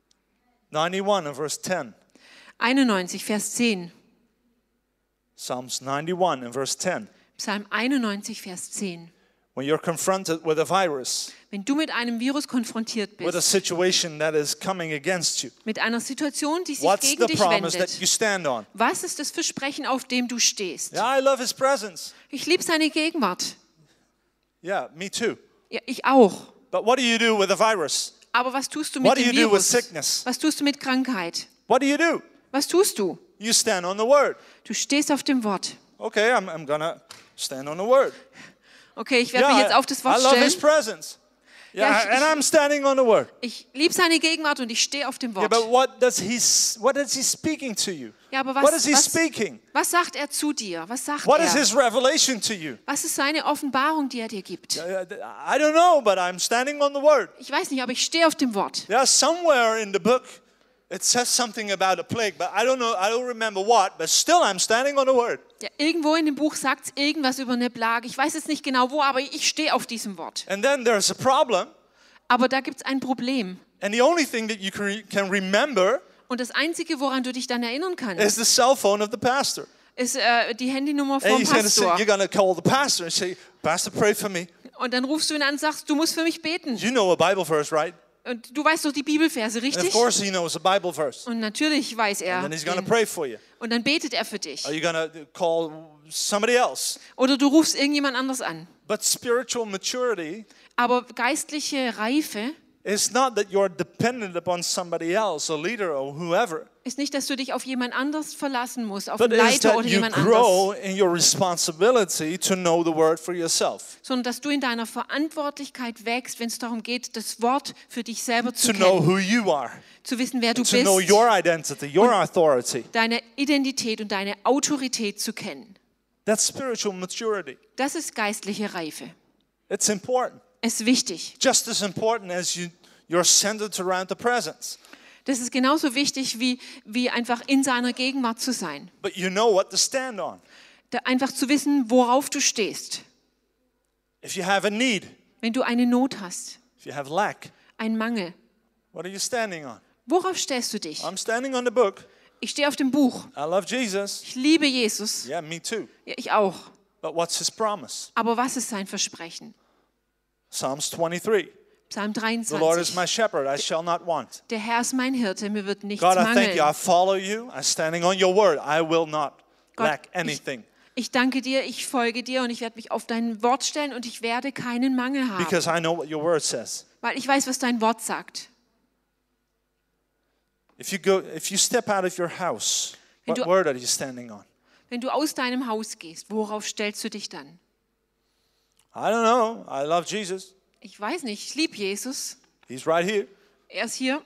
91 and verse 10. 91, Vers 10. Psalms 91 and verse 10. Psalm 91, Vers 10. When you're confronted with a virus, Wenn du mit einem Virus konfrontiert with a bist, situation that is coming against you, mit einer Situation, die sich what's gegen the dich promise that wendet, you stand on? was ist das Versprechen, auf dem du stehst? Yeah, I love his presence. Ich liebe seine Gegenwart. Yeah, me too. Ja, ich auch. But what do you do with a virus? Aber was tust du mit What do dem you do with Virus? sickness? Was tust du mit Krankheit? What do you do? Was tust du? You stand on the word. Du stehst auf dem Wort. Okay, I'm gonna stand on the word. Okay, ich werde mich jetzt auf das Wort I love his stellen. presence. Yeah, Ja, ich- and I'm standing on the word. Ich liebe seine Gegenwart und ich stehe auf dem Yeah, Wort. but what is he speaking to you? Ja, aber What is he was speaking? sagt er zu dir? Was sagt What is er? his revelation to you? Was ist seine Offenbarung, die er dir gibt? I don't know, but I'm standing on the word. Ich weiß nicht, aber ich stehe auf dem Wort. Yeah, somewhere in the book it says something about a plague, but I don't know, I don't remember what, but still I'm standing on the word. Ja, irgendwo in dem Buch sagt es irgendwas über eine Plage. Ich weiß jetzt nicht genau wo, aber ich stehe auf diesem Wort. And then there's a problem, Aber da gibt es ein Problem. and the only thing that you can remember Und das Einzige, woran du dich dann erinnern is kannst, the cell phone of the pastor. ist die Handynummer And vom he's gonna say, Pastor. you're going to call the pastor and say, Pastor, pray for me. Und dann rufst du ihn an und sagst, du musst für mich beten. You know a Bible verse, right? Und du weißt doch die Bibelverse, And of richtig? course he knows a Bible verse. Und natürlich weiß er. And then he's going to den. pray for you. Und dann betet er für dich. Are you going to call somebody else? Oder du rufst irgendjemand anders an. But spiritual maturity Aber geistliche Reife is not that you're dependent upon somebody else, a leader or whoever, ist nicht, dass du dich auf jemand anders verlassen musst, auf but einen is Leiter that oder you jemand anders, grow in your responsibility to know the word for yourself, sondern dass du in deiner Verantwortlichkeit wächst, wenn es darum geht, das Wort für dich selber zu to know kennen, who you are, zu wissen, wer du to know bist, your identity, your authority. deine Identität und deine Autorität zu kennen. That's spiritual maturity. Das ist geistliche Reife. It's important. Es ist wichtig. Just as important as you're centered around the presence. Das ist genauso wichtig, wie einfach in seiner Gegenwart zu sein. But you know what to stand on. Einfach zu wissen, worauf du stehst. If you have a need, Wenn du eine Not hast, if you have lack, einen Mangel, what are you standing on? worauf stellst du dich? I'm standing on the book. Ich stehe auf dem Buch. I love Jesus. Ich liebe Jesus. Yeah, me too. Ja, ich auch. But what's his promise? Aber was ist sein Versprechen? Psalms 23. Psalm The Lord is 23. my shepherd, I shall not want. Der Herr ist mein Hirte, mir wird nichts God, I thank you. I mangeln. follow you. I'm standing on your word. I will not lack anything. ich danke dir, ich folge dir und ich werde mich auf dein Wort stellen und ich werde keinen Mangel haben, because I know what your word says. weil ich weiß, was dein Wort sagt. If you step out of your house, Wenn what du- word are you standing on? Wenn du aus deinem Haus gehst, worauf stellst du dich dann? I don't know. I love Jesus. Ich weiß nicht, ich liebe Jesus. He's right here. Er ist hier.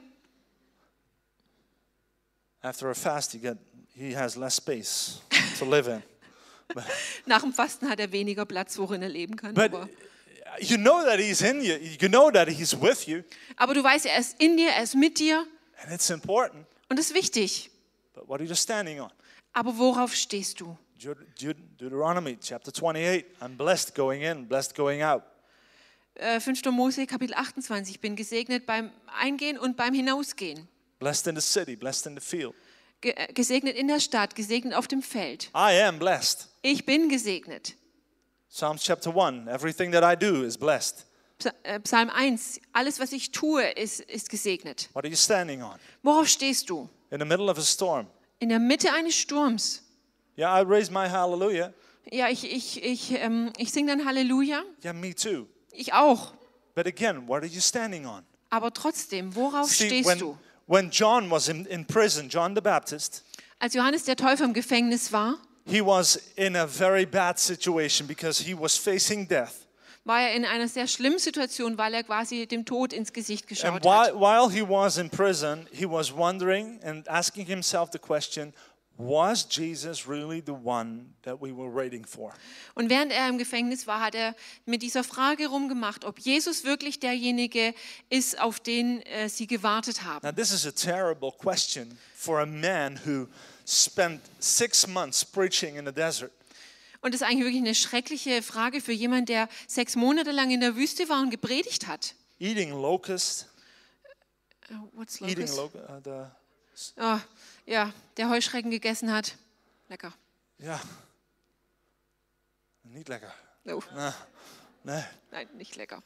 After a fast, he has less space to live in. Nach dem Fasten hat er weniger Platz, worin er leben kann. But you know that he's in you. You know that he's with you, Aber du weißt, er ist in dir, er ist mit dir and it's important. und das ist wichtig. But what are you standing on? Aber worauf stehst du? Deuteronomy chapter 28. I'm blessed going in, blessed going out. 5. Mose, Kapitel 28. Ich bin gesegnet beim Eingehen und beim Hinausgehen. Blessed in the city, blessed in the field. Gesegnet in der Stadt, gesegnet auf dem Feld. I am blessed. Ich bin gesegnet. Psalms chapter 1. Everything that I do is blessed. Psalm 1. Alles, was ich tue, ist gesegnet. What are you standing on? Worauf stehst du? In the middle of a storm. In der Mitte eines Sturms. Yeah, I raise my hallelujah. Ja, ich singe dann Halleluja. Yeah, me too. Ich auch. But again, what are you standing on? Aber trotzdem, worauf See, stehst du? when John was in prison, John the Baptist, Als Johannes der Täufer im Gefängnis war, he was in a very bad situation because he was facing death. war er in einer sehr schlimmen Situation, weil er quasi dem Tod ins Gesicht And geschaut while, hat. while he was in prison, he was wondering and asking himself the question, was Jesus really the one that we were waiting for? Und während er im Gefängnis war, hat er mit dieser Frage rumgemacht, ob Jesus wirklich derjenige ist, auf den sie gewartet haben. Now, this is a terrible question for a man who spent 6 months preaching in the desert. Und das ist eigentlich wirklich eine schreckliche Frage für jemanden, der 6 Monate lang in der Wüste war und gepredigt hat. Eating locusts, What's eating locust? Oh, ja, der Heuschrecken gegessen hat. Lecker. yeah, niet lekker. No, No. nein, nicht lecker.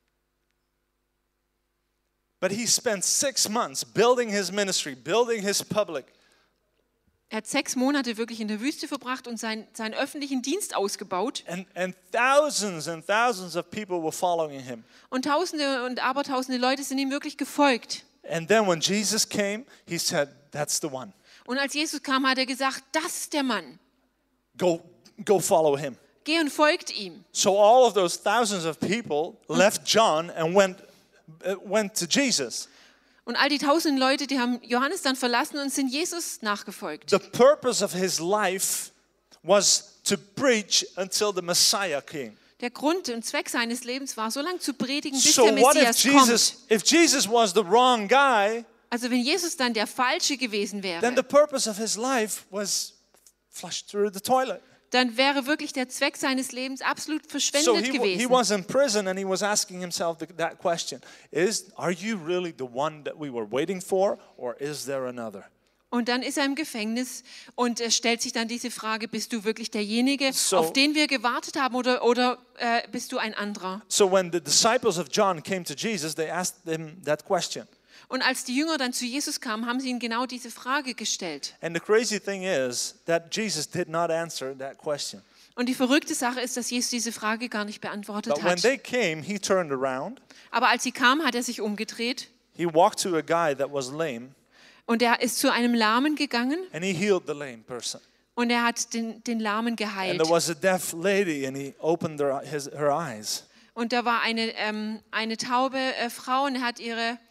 But he spent 6 months building his ministry, building his public. Er hat 6 Monate wirklich in der Wüste verbracht und seinen öffentlichen Dienst ausgebaut. And thousands of people were following him. Und Tausende und Abertausende Leute sind ihm wirklich gefolgt. And then when Jesus came, he said, that's the one. Und als Jesus kam, hat er gesagt, das ist der Mann. Go follow him. Geh und folgt ihm. So all of those thousands of people left John and went to Jesus. Und all die 1000 Leute, die haben Johannes dann verlassen und sind Jesus nachgefolgt. The purpose of his life was to preach until the Messiah came. Der Grund und Zweck seines Lebens war, so lange zu predigen, bis So der what Messias if Jesus was the wrong guy, kommt. Also wenn Jesus dann der Falsche gewesen then wäre, the purpose of his life was flushed through the toilet. dann wäre wirklich der Zweck seines Lebens absolut So verschwendet he gewesen. was in prison and he was asking himself that question. Are you really the one that we were waiting for, or is there another? Und dann ist er im Gefängnis und es stellt sich dann diese Frage, bist du wirklich derjenige, So- auf den wir gewartet haben oder bist du ein anderer? So when the disciples of John came to Jesus, they asked him that question. Und als die Jünger dann zu Jesus kamen, haben sie ihm genau diese Frage gestellt. And the crazy thing is that Jesus did not answer that question. Und die verrückte Sache ist, dass Jesus diese Frage gar nicht beantwortet But when hat. they came, he turned around. Aber als sie kamen, hat er sich umgedreht He walked to a guy that was lame, und er ist zu einem Lahmen gegangen and he healed the lame person. und er hat den Lahmen And geheilt. there was a deaf lady, and he opened her eyes. Und da war eine taube Frau und er hat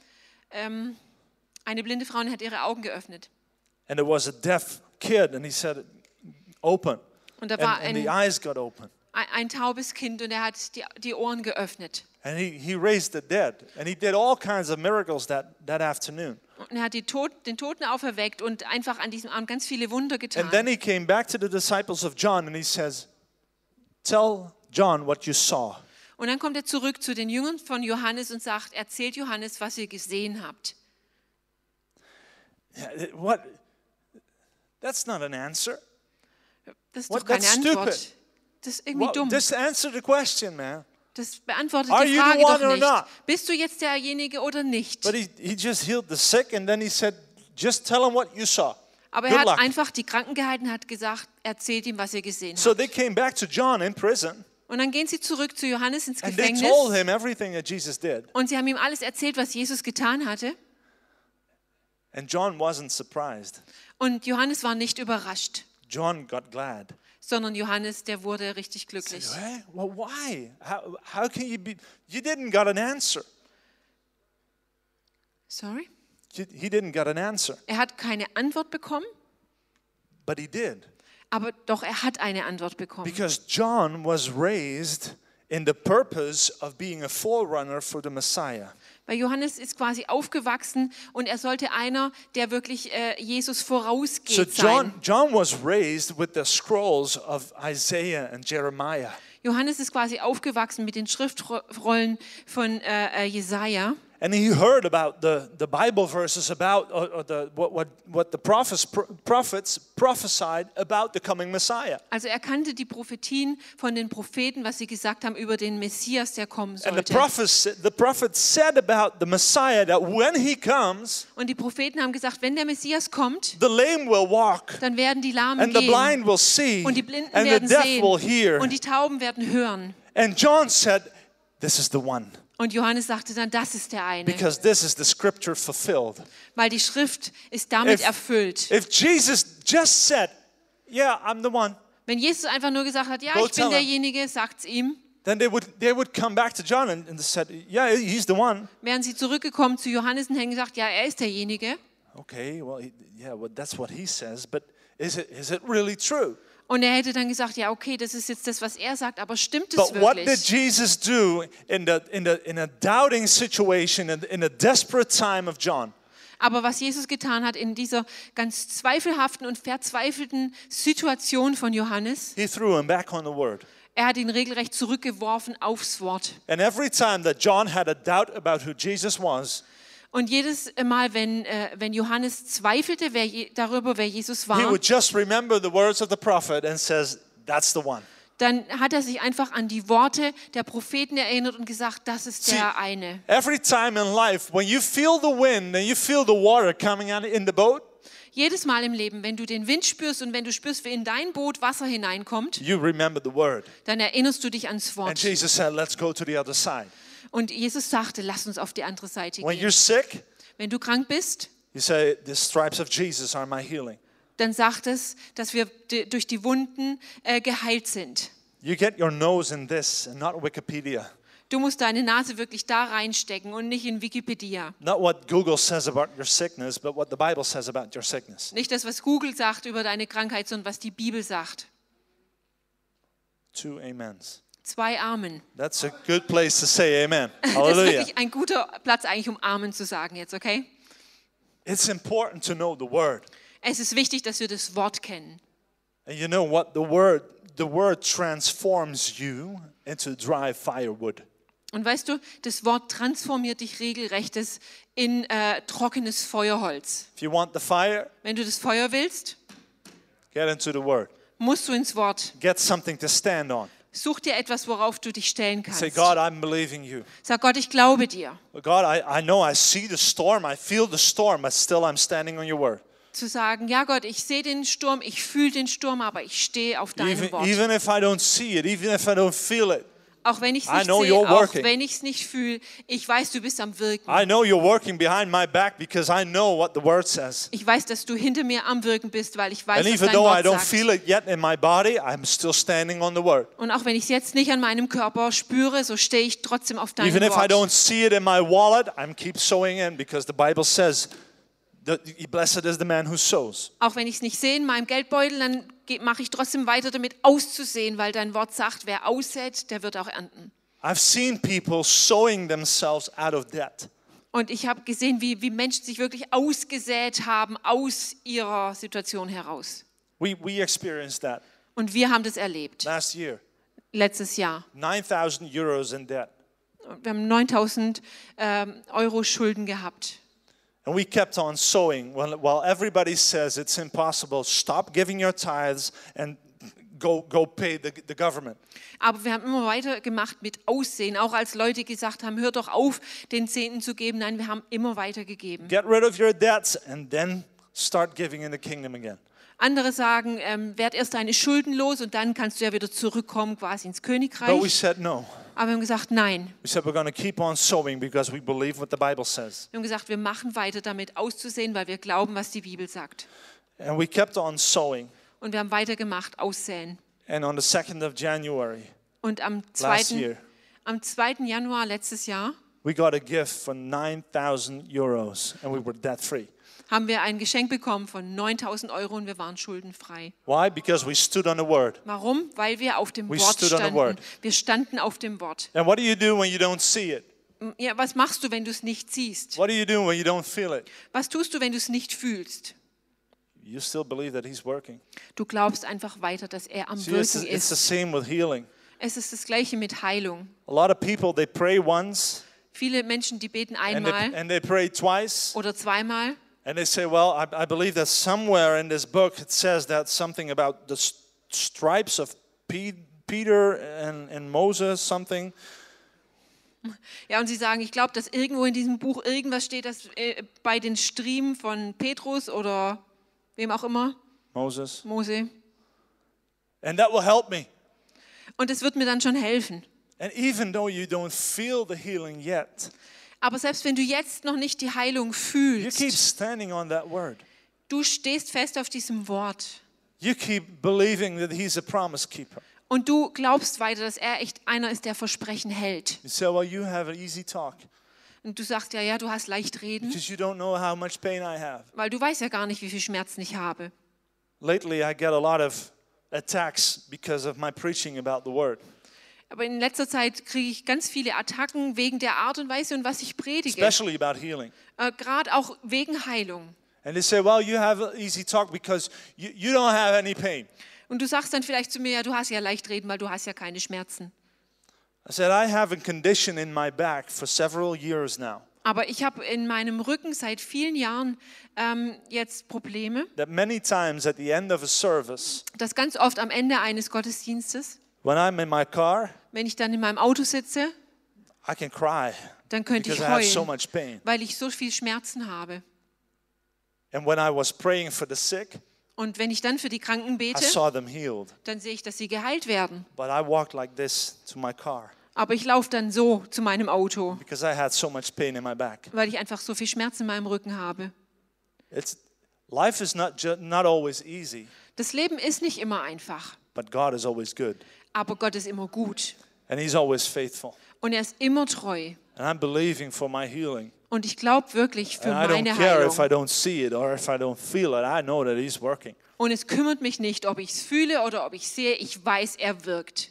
eine blinde Frau und er hat ihre Augen geöffnet. And there was a deaf kid, and he said, open. Und da war And the eyes got open. ein taubes Kind und er hat die Ohren geöffnet. And he raised the dead. And he did all kinds of miracles that afternoon. Und er hat den Toten auferweckt und einfach an diesem Abend ganz viele Wunder getan. And then he came back to the disciples of John, and he says, tell John what you saw. Und dann kommt er zurück zu den Jüngern von Johannes und sagt, erzählt Johannes, was ihr gesehen habt. What? That's not an answer. Das ist What? doch keine That's Antwort. stupid. Das ist irgendwie dumm. Just answer the question, man. Das beantwortet Are die you Frage the one doch or nicht. not? Bist du jetzt derjenige oder nicht? But he just healed the sick, and then he said, just tell him what you saw. Aber Good er hat luck. einfach die Kranken gehalten, hat gesagt, erzählt ihm, was ihr gesehen So habt. they came back to John in prison Und dann gehen sie zurück zu Johannes ins and they Gefängnis told him everything that Jesus did. und sie haben ihm alles erzählt, was Jesus getan hatte. And John wasn't surprised. Und Johannes war nicht überrascht, John got glad. sondern Johannes, der wurde richtig He said, glücklich. "Hey, well, why? How can you be? You didn't got an answer. Sorry? He didn't get an answer, Er hat keine Antwort bekommen, but he did. aber doch er hat eine Antwort bekommen. Because John was raised in the purpose of being a forerunner for the Messiah. Weil Johannes ist quasi aufgewachsen und er sollte einer, der wirklich Jesus vorausgeht So sein. John was raised with the scrolls of Isaiah and Jeremiah. Johannes ist quasi aufgewachsen mit den Schriftrollen von Jesaja. And he heard about the Bible verses about what the prophets prophesied about the coming Messiah. Also er kannte die Prophetien von den Propheten, was sie gesagt haben über den Messias, der kommen And the sollte. prophets said about the Messiah that when he comes, Und die Propheten haben gesagt, wenn der Messias kommt, the lame will walk, dann werden die Lahmen and the gehen blind will see, und die Blinden and the werden deaf sehen will hear. und die Tauben werden hören. And John said, "This is the one, Und Johannes sagte dann, das ist der eine, because this is the scripture fulfilled." weil die Schrift ist damit If- erfüllt. If Jesus just said, "Yeah, I'm the one," Wenn Jesus einfach nur gesagt hat, ja, Go ich tell bin him. derjenige, sagt's ihm, then they would come back to John and said, "Yeah, he's the one." wären sie zurückgekommen zu Johannes und hätten gesagt, ja, er ist derjenige. Okay, well, that's what he says, but is it really true? Und er hätte dann gesagt, ja, okay, das ist jetzt das, was er sagt, aber stimmt es But what did wirklich? Jesus do in a doubting situation, in a desperate time of John? Aber was Jesus getan hat in dieser ganz zweifelhaften und verzweifelten Situation von Johannes, He threw him back on the word. er hat ihn regelrecht zurückgeworfen aufs Wort. And every time that John had a doubt about who Jesus was, Und jedes Mal, wenn Johannes zweifelte darüber, wer Jesus he war, would just remember the words of the prophet and says, "That's the one." dann hat er sich einfach an die Worte der Propheten erinnert und gesagt, das ist der eine. Every time in life when you feel the wind and you feel the water coming out in the boat, Jedes Mal im Leben, wenn du den Wind spürst und wenn du spürst, wie in dein Boot Wasser hineinkommt, you remember the word. dann erinnerst du dich ans And Wort. Jesus said, "Let's go to the other side." Und Jesus sagte, lass uns auf die andere Seite When gehen. you're sick, Wenn du krank bist, you say, "The stripes of Jesus are my healing." dann sagt es, dass wir durch die Wunden geheilt sind. You get your nose in this and not Wikipedia. Du musst deine Nase wirklich da reinstecken und nicht in Wikipedia. Not what Google says about your sickness, but what the Bible says about your sickness. Nicht das, was Google sagt über deine Krankheit, sondern was die Bibel sagt. 2 amens. 2 Amen. That's a good place to say amen. Das ist Hallelujah. wirklich ein guter Platz eigentlich, um Amen zu sagen jetzt, okay? It's important to know the word. Es ist wichtig, dass wir das Wort kennen. And you know what? The word transforms you into dry firewood. Und weißt du, das Wort transformiert dich regelrechtes in trockenes Feuerholz. If you want the fire, Wenn du das Feuer willst, get into the word. musst du ins Wort. Get something to stand on. Such dir etwas, worauf du dich stellen Say, kannst. "God, I'm believing you. Sag Gott, ich glaube dir. God, I know I see the storm, I feel the storm, but still I'm standing on your word. Zu sagen, ja Gott, ich sehe den Sturm, ich fühle den Sturm, aber ich stehe auf deinem Wort. Even if I don't see it, even if I don't feel it, Auch wenn ich es I nicht know sehe, you're auch working. wenn ich es nicht fühle, ich weiß, du bist am Wirken. I know you're working behind my back because I know what the word says. Ich weiß, dass du hinter mir am Wirken bist, weil ich weiß, And was even dein though I Wort don't sagt. feel it yet in my body, I'm still standing on the word. Und auch wenn ich es jetzt nicht an meinem Körper spüre, so stehe ich trotzdem auf deinem Even if I Wort. don't see it in my wallet, I'm keep sowing in because the Bible says, "Blessed is the man who sows." Auch wenn ich es nicht sehe in meinem Geldbeutel, dann mache ich trotzdem weiter damit auszusehen, weil dein Wort sagt, wer aussät, der wird auch ernten. I've seen people sowing themselves out of debt. Und ich habe gesehen, wie Menschen sich wirklich ausgesät haben aus ihrer Situation heraus. We experienced that Und wir haben das erlebt, last year. letztes Jahr. 9,000 euros in debt. Wir haben 9.000 Euro Schulden gehabt. And we kept on sowing while everybody says it's impossible. Stop giving your tithes and go pay the government. Aber wir haben immer weiter gemacht mit Aussehen, auch als Leute gesagt haben, hör doch auf, den Zehnten zu geben. Nein, wir haben immer weiter gegeben. Get rid of your debts and then start giving in the kingdom again. Andere sagen, werd erst deine Schulden los und dann kannst du ja wieder zurückkommen quasi ins But we Königreich. said no. Aber wir haben gesagt, nein. We said we're going to keep on sowing because we believe what the Bible says. Wir haben gesagt, wir machen weiter damit auszusehen, weil wir glauben, was die Bibel sagt. And we kept on sowing. Und wir haben weitergemacht, aussäen. And on the 2nd of January Und am last 2. year, Am 2. Januar letztes Jahr we got a gift for 9,000 euros and we were debt free. haben wir ein Geschenk bekommen von 9.000 € und wir waren schuldenfrei. Why? Because we stood on the word. Warum? Weil wir auf dem We Wort stood on the standen. word. Wir standen auf dem Wort. And what do you do when you don't see it? Ja, was machst du, wenn du es nicht siehst? What do you do when you don't feel it? Was tust du, wenn du es nicht fühlst? You still believe that he's working. Du glaubst einfach weiter, dass er am See, Wirken it's the ist. same with healing. Es ist das Gleiche mit Heilung. A lot of people, they pray once Viele Menschen, die beten and they, einmal and they pray twice oder zweimal and they say, well, I believe that somewhere in this book it says that something about the stripes of Peter and Moses, something. Ja, und sie sagen, ich glaube, dass irgendwo in diesem Buch irgendwas steht, dass bei den Striemen von Petrus oder wem auch immer, Moses. Mose. And that will help me. Und es wird mir dann schon helfen. And even though you don't feel the healing yet, Aber selbst wenn du jetzt noch nicht die Heilung you keep fühlst, standing on that word. du stehst fest auf diesem Wort. You keep believing that he's a promise keeper. Und du glaubst weiter, dass er echt einer ist, der Versprechen hält. You say, well, you have an easy talk Und du sagst ja, ja, du hast leicht reden, because you don't know how much pain I have. weil du weißt ja gar nicht, wie viel Schmerzen ich habe. Lately, I get a lot of attacks because of my preaching about the word, Aber in letzter Zeit kriege ich ganz viele Attacken wegen der Art und Weise und was ich predige. especially about healing. Gerade auch wegen Heilung. And they say, well, you have an easy talk because you don't have any pain. Und du sagst dann vielleicht zu mir, ja, du hast ja leicht reden, weil du hast ja keine Schmerzen. I said, I have a condition in my back for several years now Aber ich habe in meinem Rücken seit vielen Jahren jetzt Probleme, that many times at the end of a service, dass ganz oft am Ende eines Gottesdienstes, when I'm in my car, wenn ich dann in meinem Auto sitze, I can cry dann könnte because ich I have so heulen, much pain. weil ich so viel Schmerzen habe. And when I was praying for the sick, Und wenn ich dann für die Kranken I bete, saw them healed. dann sehe ich, dass sie geheilt werden. But I walked like this to my car Aber ich laufe dann so zu meinem Auto, because I had so much pain in my back. weil ich einfach so viel Schmerzen in meinem Rücken habe. Life is not always easy, Das Leben ist nicht immer einfach, but God is always good. aber Gott ist immer gut. And he's always faithful. Und er ist immer treu. And I'm believing for my healing. Und ich glaube wirklich für And I don't meine care if I Heilung. don't see it or if I don't feel it. I know that he's working. Und es kümmert mich nicht, ob ich es fühle oder ob ich sehe. Ich weiß, er wirkt.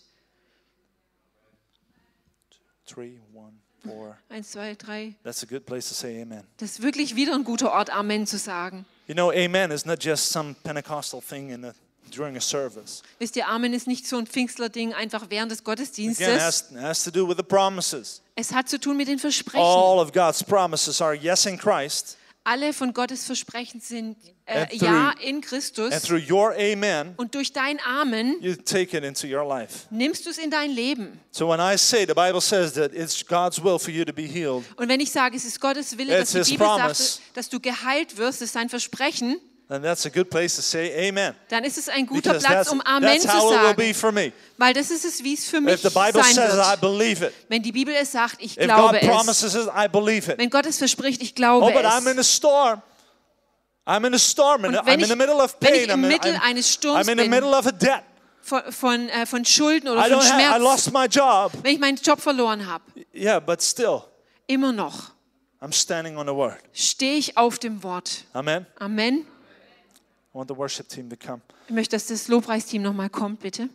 3, 1, 4. 1, 2, 3. That's a good place to say amen. Das ist wirklich wieder ein guter Ort, Amen zu sagen. You know, amen is not just some Pentecostal thing during a service. Wisst ihr, Amen ist nicht so ein Pfingstler-Ding einfach während des Again, it Gottesdienstes. has to do with the promises. Es hat zu tun mit den Versprechen. All of God's promises are yes in Christ. Alle von Gottes Versprechen sind And through- Ja in And Christus. through your amen, Und durch dein Amen you take it into your life. nimmst du es in dein Leben. So when I say, the Bible says that it's God's will for you to be healed, Und wenn ich sage, es ist Gottes Wille, It's dass die his Bibel promise. sagt, dass du geheilt wirst, ist sein Versprechen, then that's a good place to say amen. dann ist es ein guter Because Platz, that's, um Amen that's zu how it will be sagen. for me. Weil das ist es, wie es für mich If the Bible sein says it, I wird. believe it. Wenn die Bibel es sagt, ich If glaube God es. promises it, I believe it. Wenn Gott es verspricht, ich glaube Oh, but I'm in es. a storm. I'm in a storm and Und wenn I'm in the middle of wenn pain. ich im Mittel eines Sturms I'm in the bin, middle of a debt. von Schulden oder I von I lost Schmerz, my job. wenn ich meinen Job verloren habe, Yeah, but still, immer noch I'm standing on the word. stehe ich auf dem Wort. Amen. Amen. I want the worship team to come. Ich möchte, dass das Lobpreisteam nochmal kommt, bitte.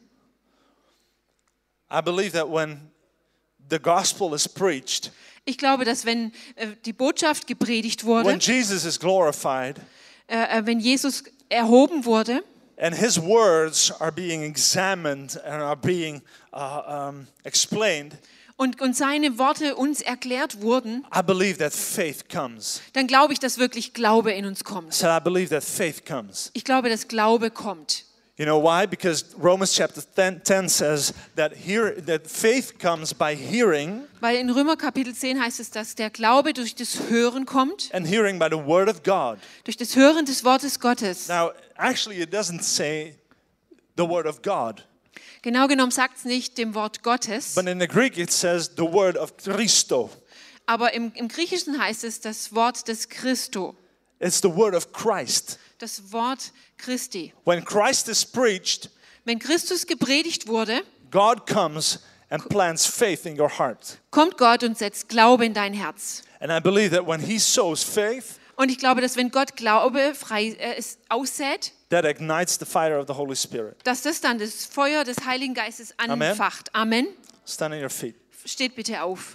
I believe that when the gospel is preached, Ich glaube, dass wenn die Botschaft gepredigt when wurde, Jesus is glorified, wenn Jesus erhoben wurde and his words are being examined and are being explained, und seine Worte uns erklärt wurden, I believe that faith comes. dann glaube ich, dass wirklich Glaube in uns I kommt. said, I believe that faith comes. Ich glaube, dass Glaube kommt. You know why? Because Romans chapter 10 says that faith comes by hearing, Weil in Römer Kapitel 10 heißt es, dass der Glaube durch das Hören kommt, and hearing by the word of God. durch das Hören des Wortes Gottes. Now, actually, it doesn't say the word of God, Genau genommen sagt es nicht dem Wort Gottes, but in the Greek it says the word of Christo. aber im Griechischen heißt es das Wort des Christo, It's the word of Christ. das Wort Christi. When Christ is preached, Wenn Christus gepredigt wurde, God comes and plants faith in your heart. kommt Gott und setzt Glaube in dein Herz. And I believe that when he sows faith, Und ich glaube, dass wenn Gott Glaube aussät, that ignites the fire of the Holy Spirit. dass das dann das Feuer des Heiligen Geistes anfacht. Amen. Stand on your feet. Steht bitte auf.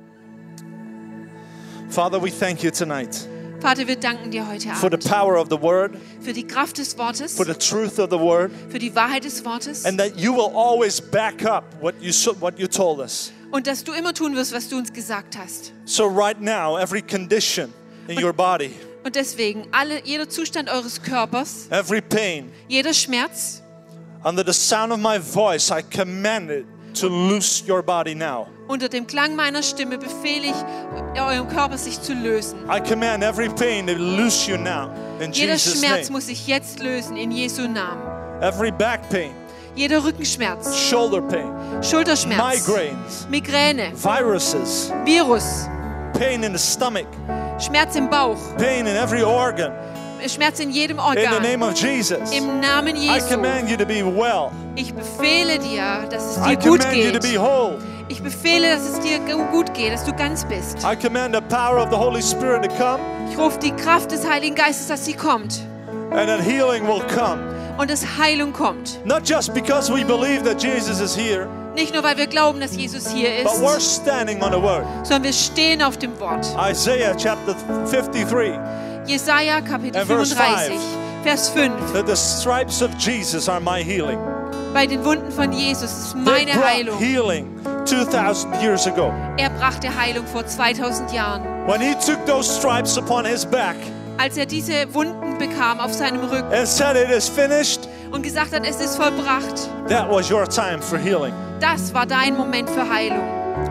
Father, we thank you tonight Vater, wir danken dir heute for the Abend power of the word, für die Kraft des Wortes, for the truth of the word, für die Wahrheit des Wortes and that you will always back up what you told us. und dass du immer tun wirst, was du uns gesagt hast. So right now, every condition in your body, Und deswegen, jeder Zustand eures Körpers, every pain, jeder Schmerz, under the sound of my voice, I command it to loose your body now. unter dem Klang meiner Stimme befehle ich, eurem Körper sich zu lösen. I command every pain to loose you now in Jeder Jesus' Schmerz name. muss sich jetzt lösen, in Jesu Namen. Every back pain, Jeder Rückenschmerz, shoulder pain, Schulterschmerz, migraines, Migräne, viruses, Virus, pain in the stomach, Schmerz im Bauch, pain in every organ. Schmerz in jedem In the Organ. name of Jesus, Im Namen I Jesu. command you to be well. Ich befehle dir, dass es I dir gut command you to geht. be whole. Ich befehle, dass es dir gut geht, dass du ganz bist. I command the power of the Holy Spirit to come, Ich rufe die Kraft des Heiligen Geistes, dass sie kommt and that healing will come. und dass Heilung kommt. Not just because we believe that Jesus is here, Nicht nur, weil wir glauben, dass Jesus hier but we're ist, standing on the word. sondern wir stehen auf dem Wort. Isaiah chapter 53, Jesaja Kapitel And verse 35, Vers 5. that the stripes of Jesus are my healing. Bei den Wunden von Jesus ist They meine brought Heilung. healing 2,000 years ago. Er brachte Heilung vor 2000 Jahren. When he took those stripes upon his back Als er diese Wunden bekam auf seinem Rücken and said, "It is finished," und gesagt hat, es ist vollbracht, that was your time for healing. das war dein Moment für Heilung.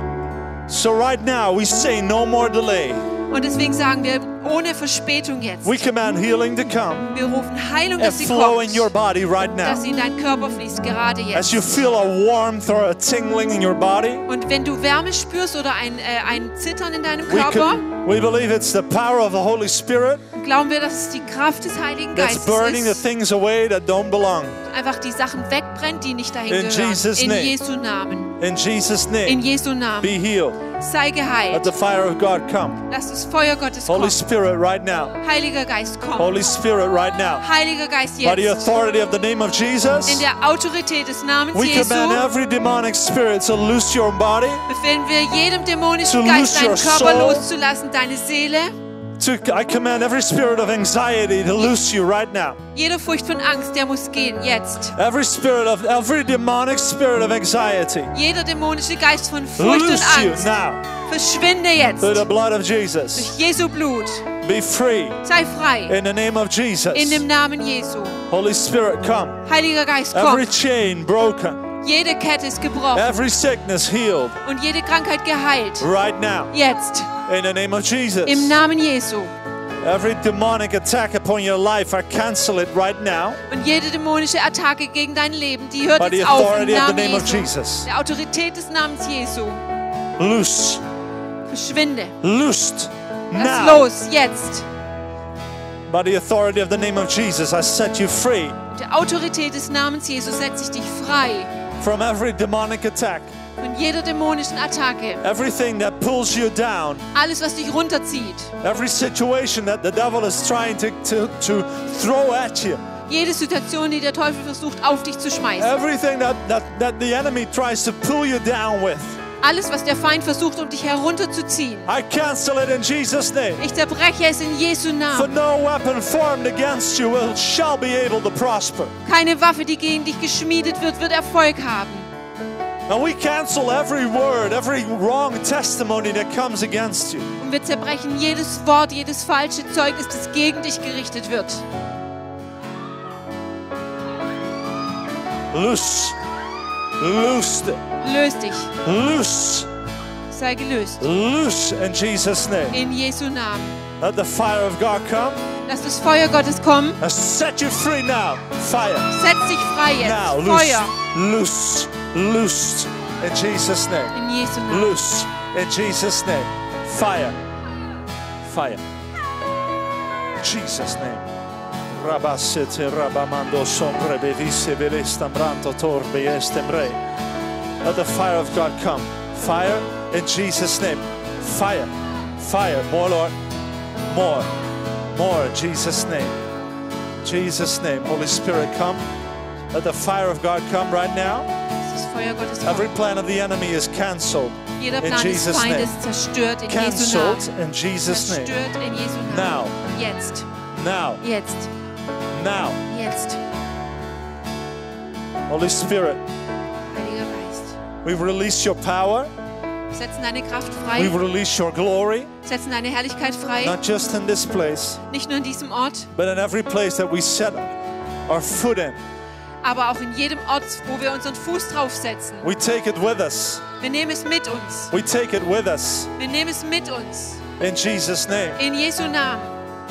So right now we say no more delay. Und deswegen sagen wir, ohne Verspätung jetzt. We command healing to come Wir rufen Heilung, and dass sie flow kommt, in your body right now. dass sie in deinen Körper fließt, gerade As jetzt. you feel a warmth or a tingling in your body, Und wenn du Wärme spürst oder ein Zittern in deinem Körper, we believe it's the power of the Holy Spirit glauben wir, dass es die Kraft des Heiligen that's Geistes burning the ist. things away that don't belong. Einfach die Sachen wegbrennt, die nicht dahin In Jesus' gehören. In name. Jesu Namen. In Jesus' In name, Jesu Namen. be healed. Sei Let geheilt. the fire of God come. Lass das Feuer Gottes Holy kommen. Spirit, right now. Heiliger Geist, komm. Holy Spirit, right now. Heiliger Geist, By the jetzt. authority of the name of In Jesus, der Autorität des Namens we Jesu command every demonic spirit to loose your body, befehlen wir jedem dämonischen To Geist, loose deinen your Körper soul. loszulassen, deine Seele. I command every spirit of anxiety to loose you right now. Jede Furcht von Angst, der muss gehen, jetzt. Every demonic spirit of anxiety, Jeder dämonische Geist von Furcht loose und you Angst, now verschwinde jetzt. through the blood of Durch Jesus. Jesu Blut. Be free Sei frei. in the name of Jesus. In dem Namen Jesu. Holy Spirit, come. Heiliger Geist, Every komm. chain broken, Jede Kette ist gebrochen every sickness healed und jede Krankheit geheilt. right now Jetzt. in the name of Jesus. Im Namen Jesu. Every demonic attack upon your life, I cancel it right now Und jede dämonische Attacke gegen dein Leben, die hört by the jetzt auf im authority of the Namen name of Jesu. Jesus. Der Autorität des Namens Jesu. Loose, Verschwinde. loosed Lass now los, jetzt. by the authority of the name of Jesus. I set you free Der Autorität des Namens Jesu setze ich dich frei from every demonic attack, von jeder dämonischen Attacke. everything that pulls you down, Alles, was dich runterzieht. every situation that the devil is trying to throw at you, Jede Situation, die der Teufel versucht, auf dich zu schmeißen. everything that the enemy tries to pull you down with. Alles, was der Feind versucht, um dich herunterzuziehen. I cancel it in Jesus' name. Ich zerbreche es in Jesu For Namen. no weapon formed against you shall be able to prosper. Keine Waffe, die gegen dich geschmiedet wird Erfolg haben. And we cancel every word, every wrong testimony that comes against you. Und wir zerbrechen jedes Wort, jedes falsche Zeugnis, das gegen dich gerichtet wird. Loose. Loose. Löse dich. Loose. Sei gelöst. Loose in Jesus' name. In Jesu Namen. Let the fire of God come Lass das Feuer Gottes kommen. and set you free now. Fire. Setz dich frei Now. jetzt. Loose. Feuer. Loose. Loose. In Jesus' name. In Jesu Namen. Loose. In Jesus' name. Fire. Fire. Jesus' name. Rabasete rabamando sombre bevisse velestambranto torbe estembre. Let the fire of God come. Fire in Jesus' name. Fire. Fire. More, Lord. More. More in Jesus' name. Jesus' name. Holy Spirit, come. Let the fire of God come right now. Das Feuer Gottes Every kommt. plan of the enemy is cancelled. Jeder in Plan des Jesus' Feindes name. zerstört in Jesu Cancelled Namen. in Jesus' name. Zerstört in Jesu Namen. Now. Jetzt. Now. Jetzt. Now. Jetzt. Holy Spirit, Heiliger Geist. we release your power. Setzen deine Kraft We frei. release your glory. Setzen deine Herrlichkeit frei. Not just in this place, Nicht nur in diesem Ort, but in every place that we set our foot in. aber auch in jedem Ort, wo wir unseren Fuß draufsetzen. We take it with us. Wir nehmen es mit uns. We take it with us. Wir nehmen es mit uns. In Jesus' name. In Jesu Namen.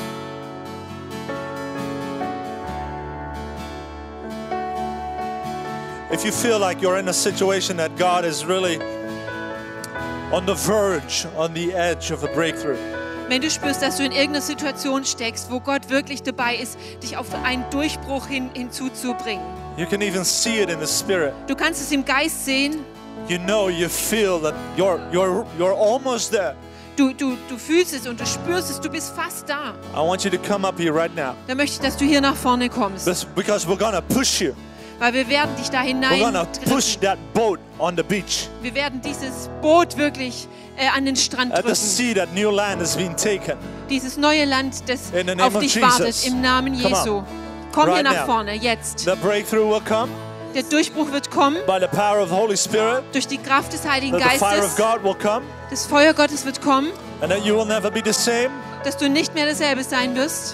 If you feel like you're in a situation that God is really on the verge, on the edge of a breakthrough, Wenn du spürst, dass du in irgendeiner Situation steckst, wo Gott wirklich dabei ist, dich auf einen Durchbruch hinzuzubringen. you can even see it in the Spirit. Du kannst es im Geist sehen. You know, you feel that you're almost there. Du fühlst es und du spürst es. Du bist fast da. I want you to come up here right now. Dann möchte ich, dass du hier nach vorne kommst. Because we're going to push you. Weil wir werden dich da We're going to push hinein. that boat on the beach. Wir werden dieses Boot wirklich an den Strand At the drücken. sea, that new land is being taken. Dieses neue Land, das In the name auf of dich Jesus. wartet. Im Namen Come on. Jesu. Komm hier Right nach now. vorne, jetzt. The breakthrough will come Der Durchbruch wird kommen. by the power of the Holy Spirit. Durch die Kraft des Heiligen That the fire of Geistes. God will come. Das Feuer Gottes wird kommen. And that you will never be the same. Dass du nicht mehr dasselbe sein wirst.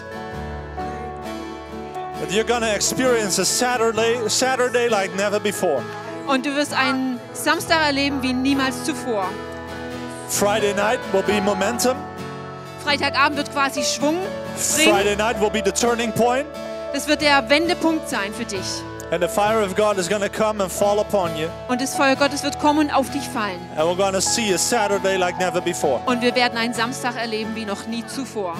That you're going to experience a Saturday like never before. Und du wirst einen Samstag erleben wie niemals zuvor. Friday night will be momentum. Freitagabend wird quasi Schwung bringen. Friday night will be the turning point. Das wird der Wendepunkt sein für dich. And the fire of God is going to come and fall upon you. Und das Feuer Gottes wird kommen und auf dich fallen. And we're going to see a Saturday like never before. Und wir werden einen Samstag erleben wie noch nie zuvor.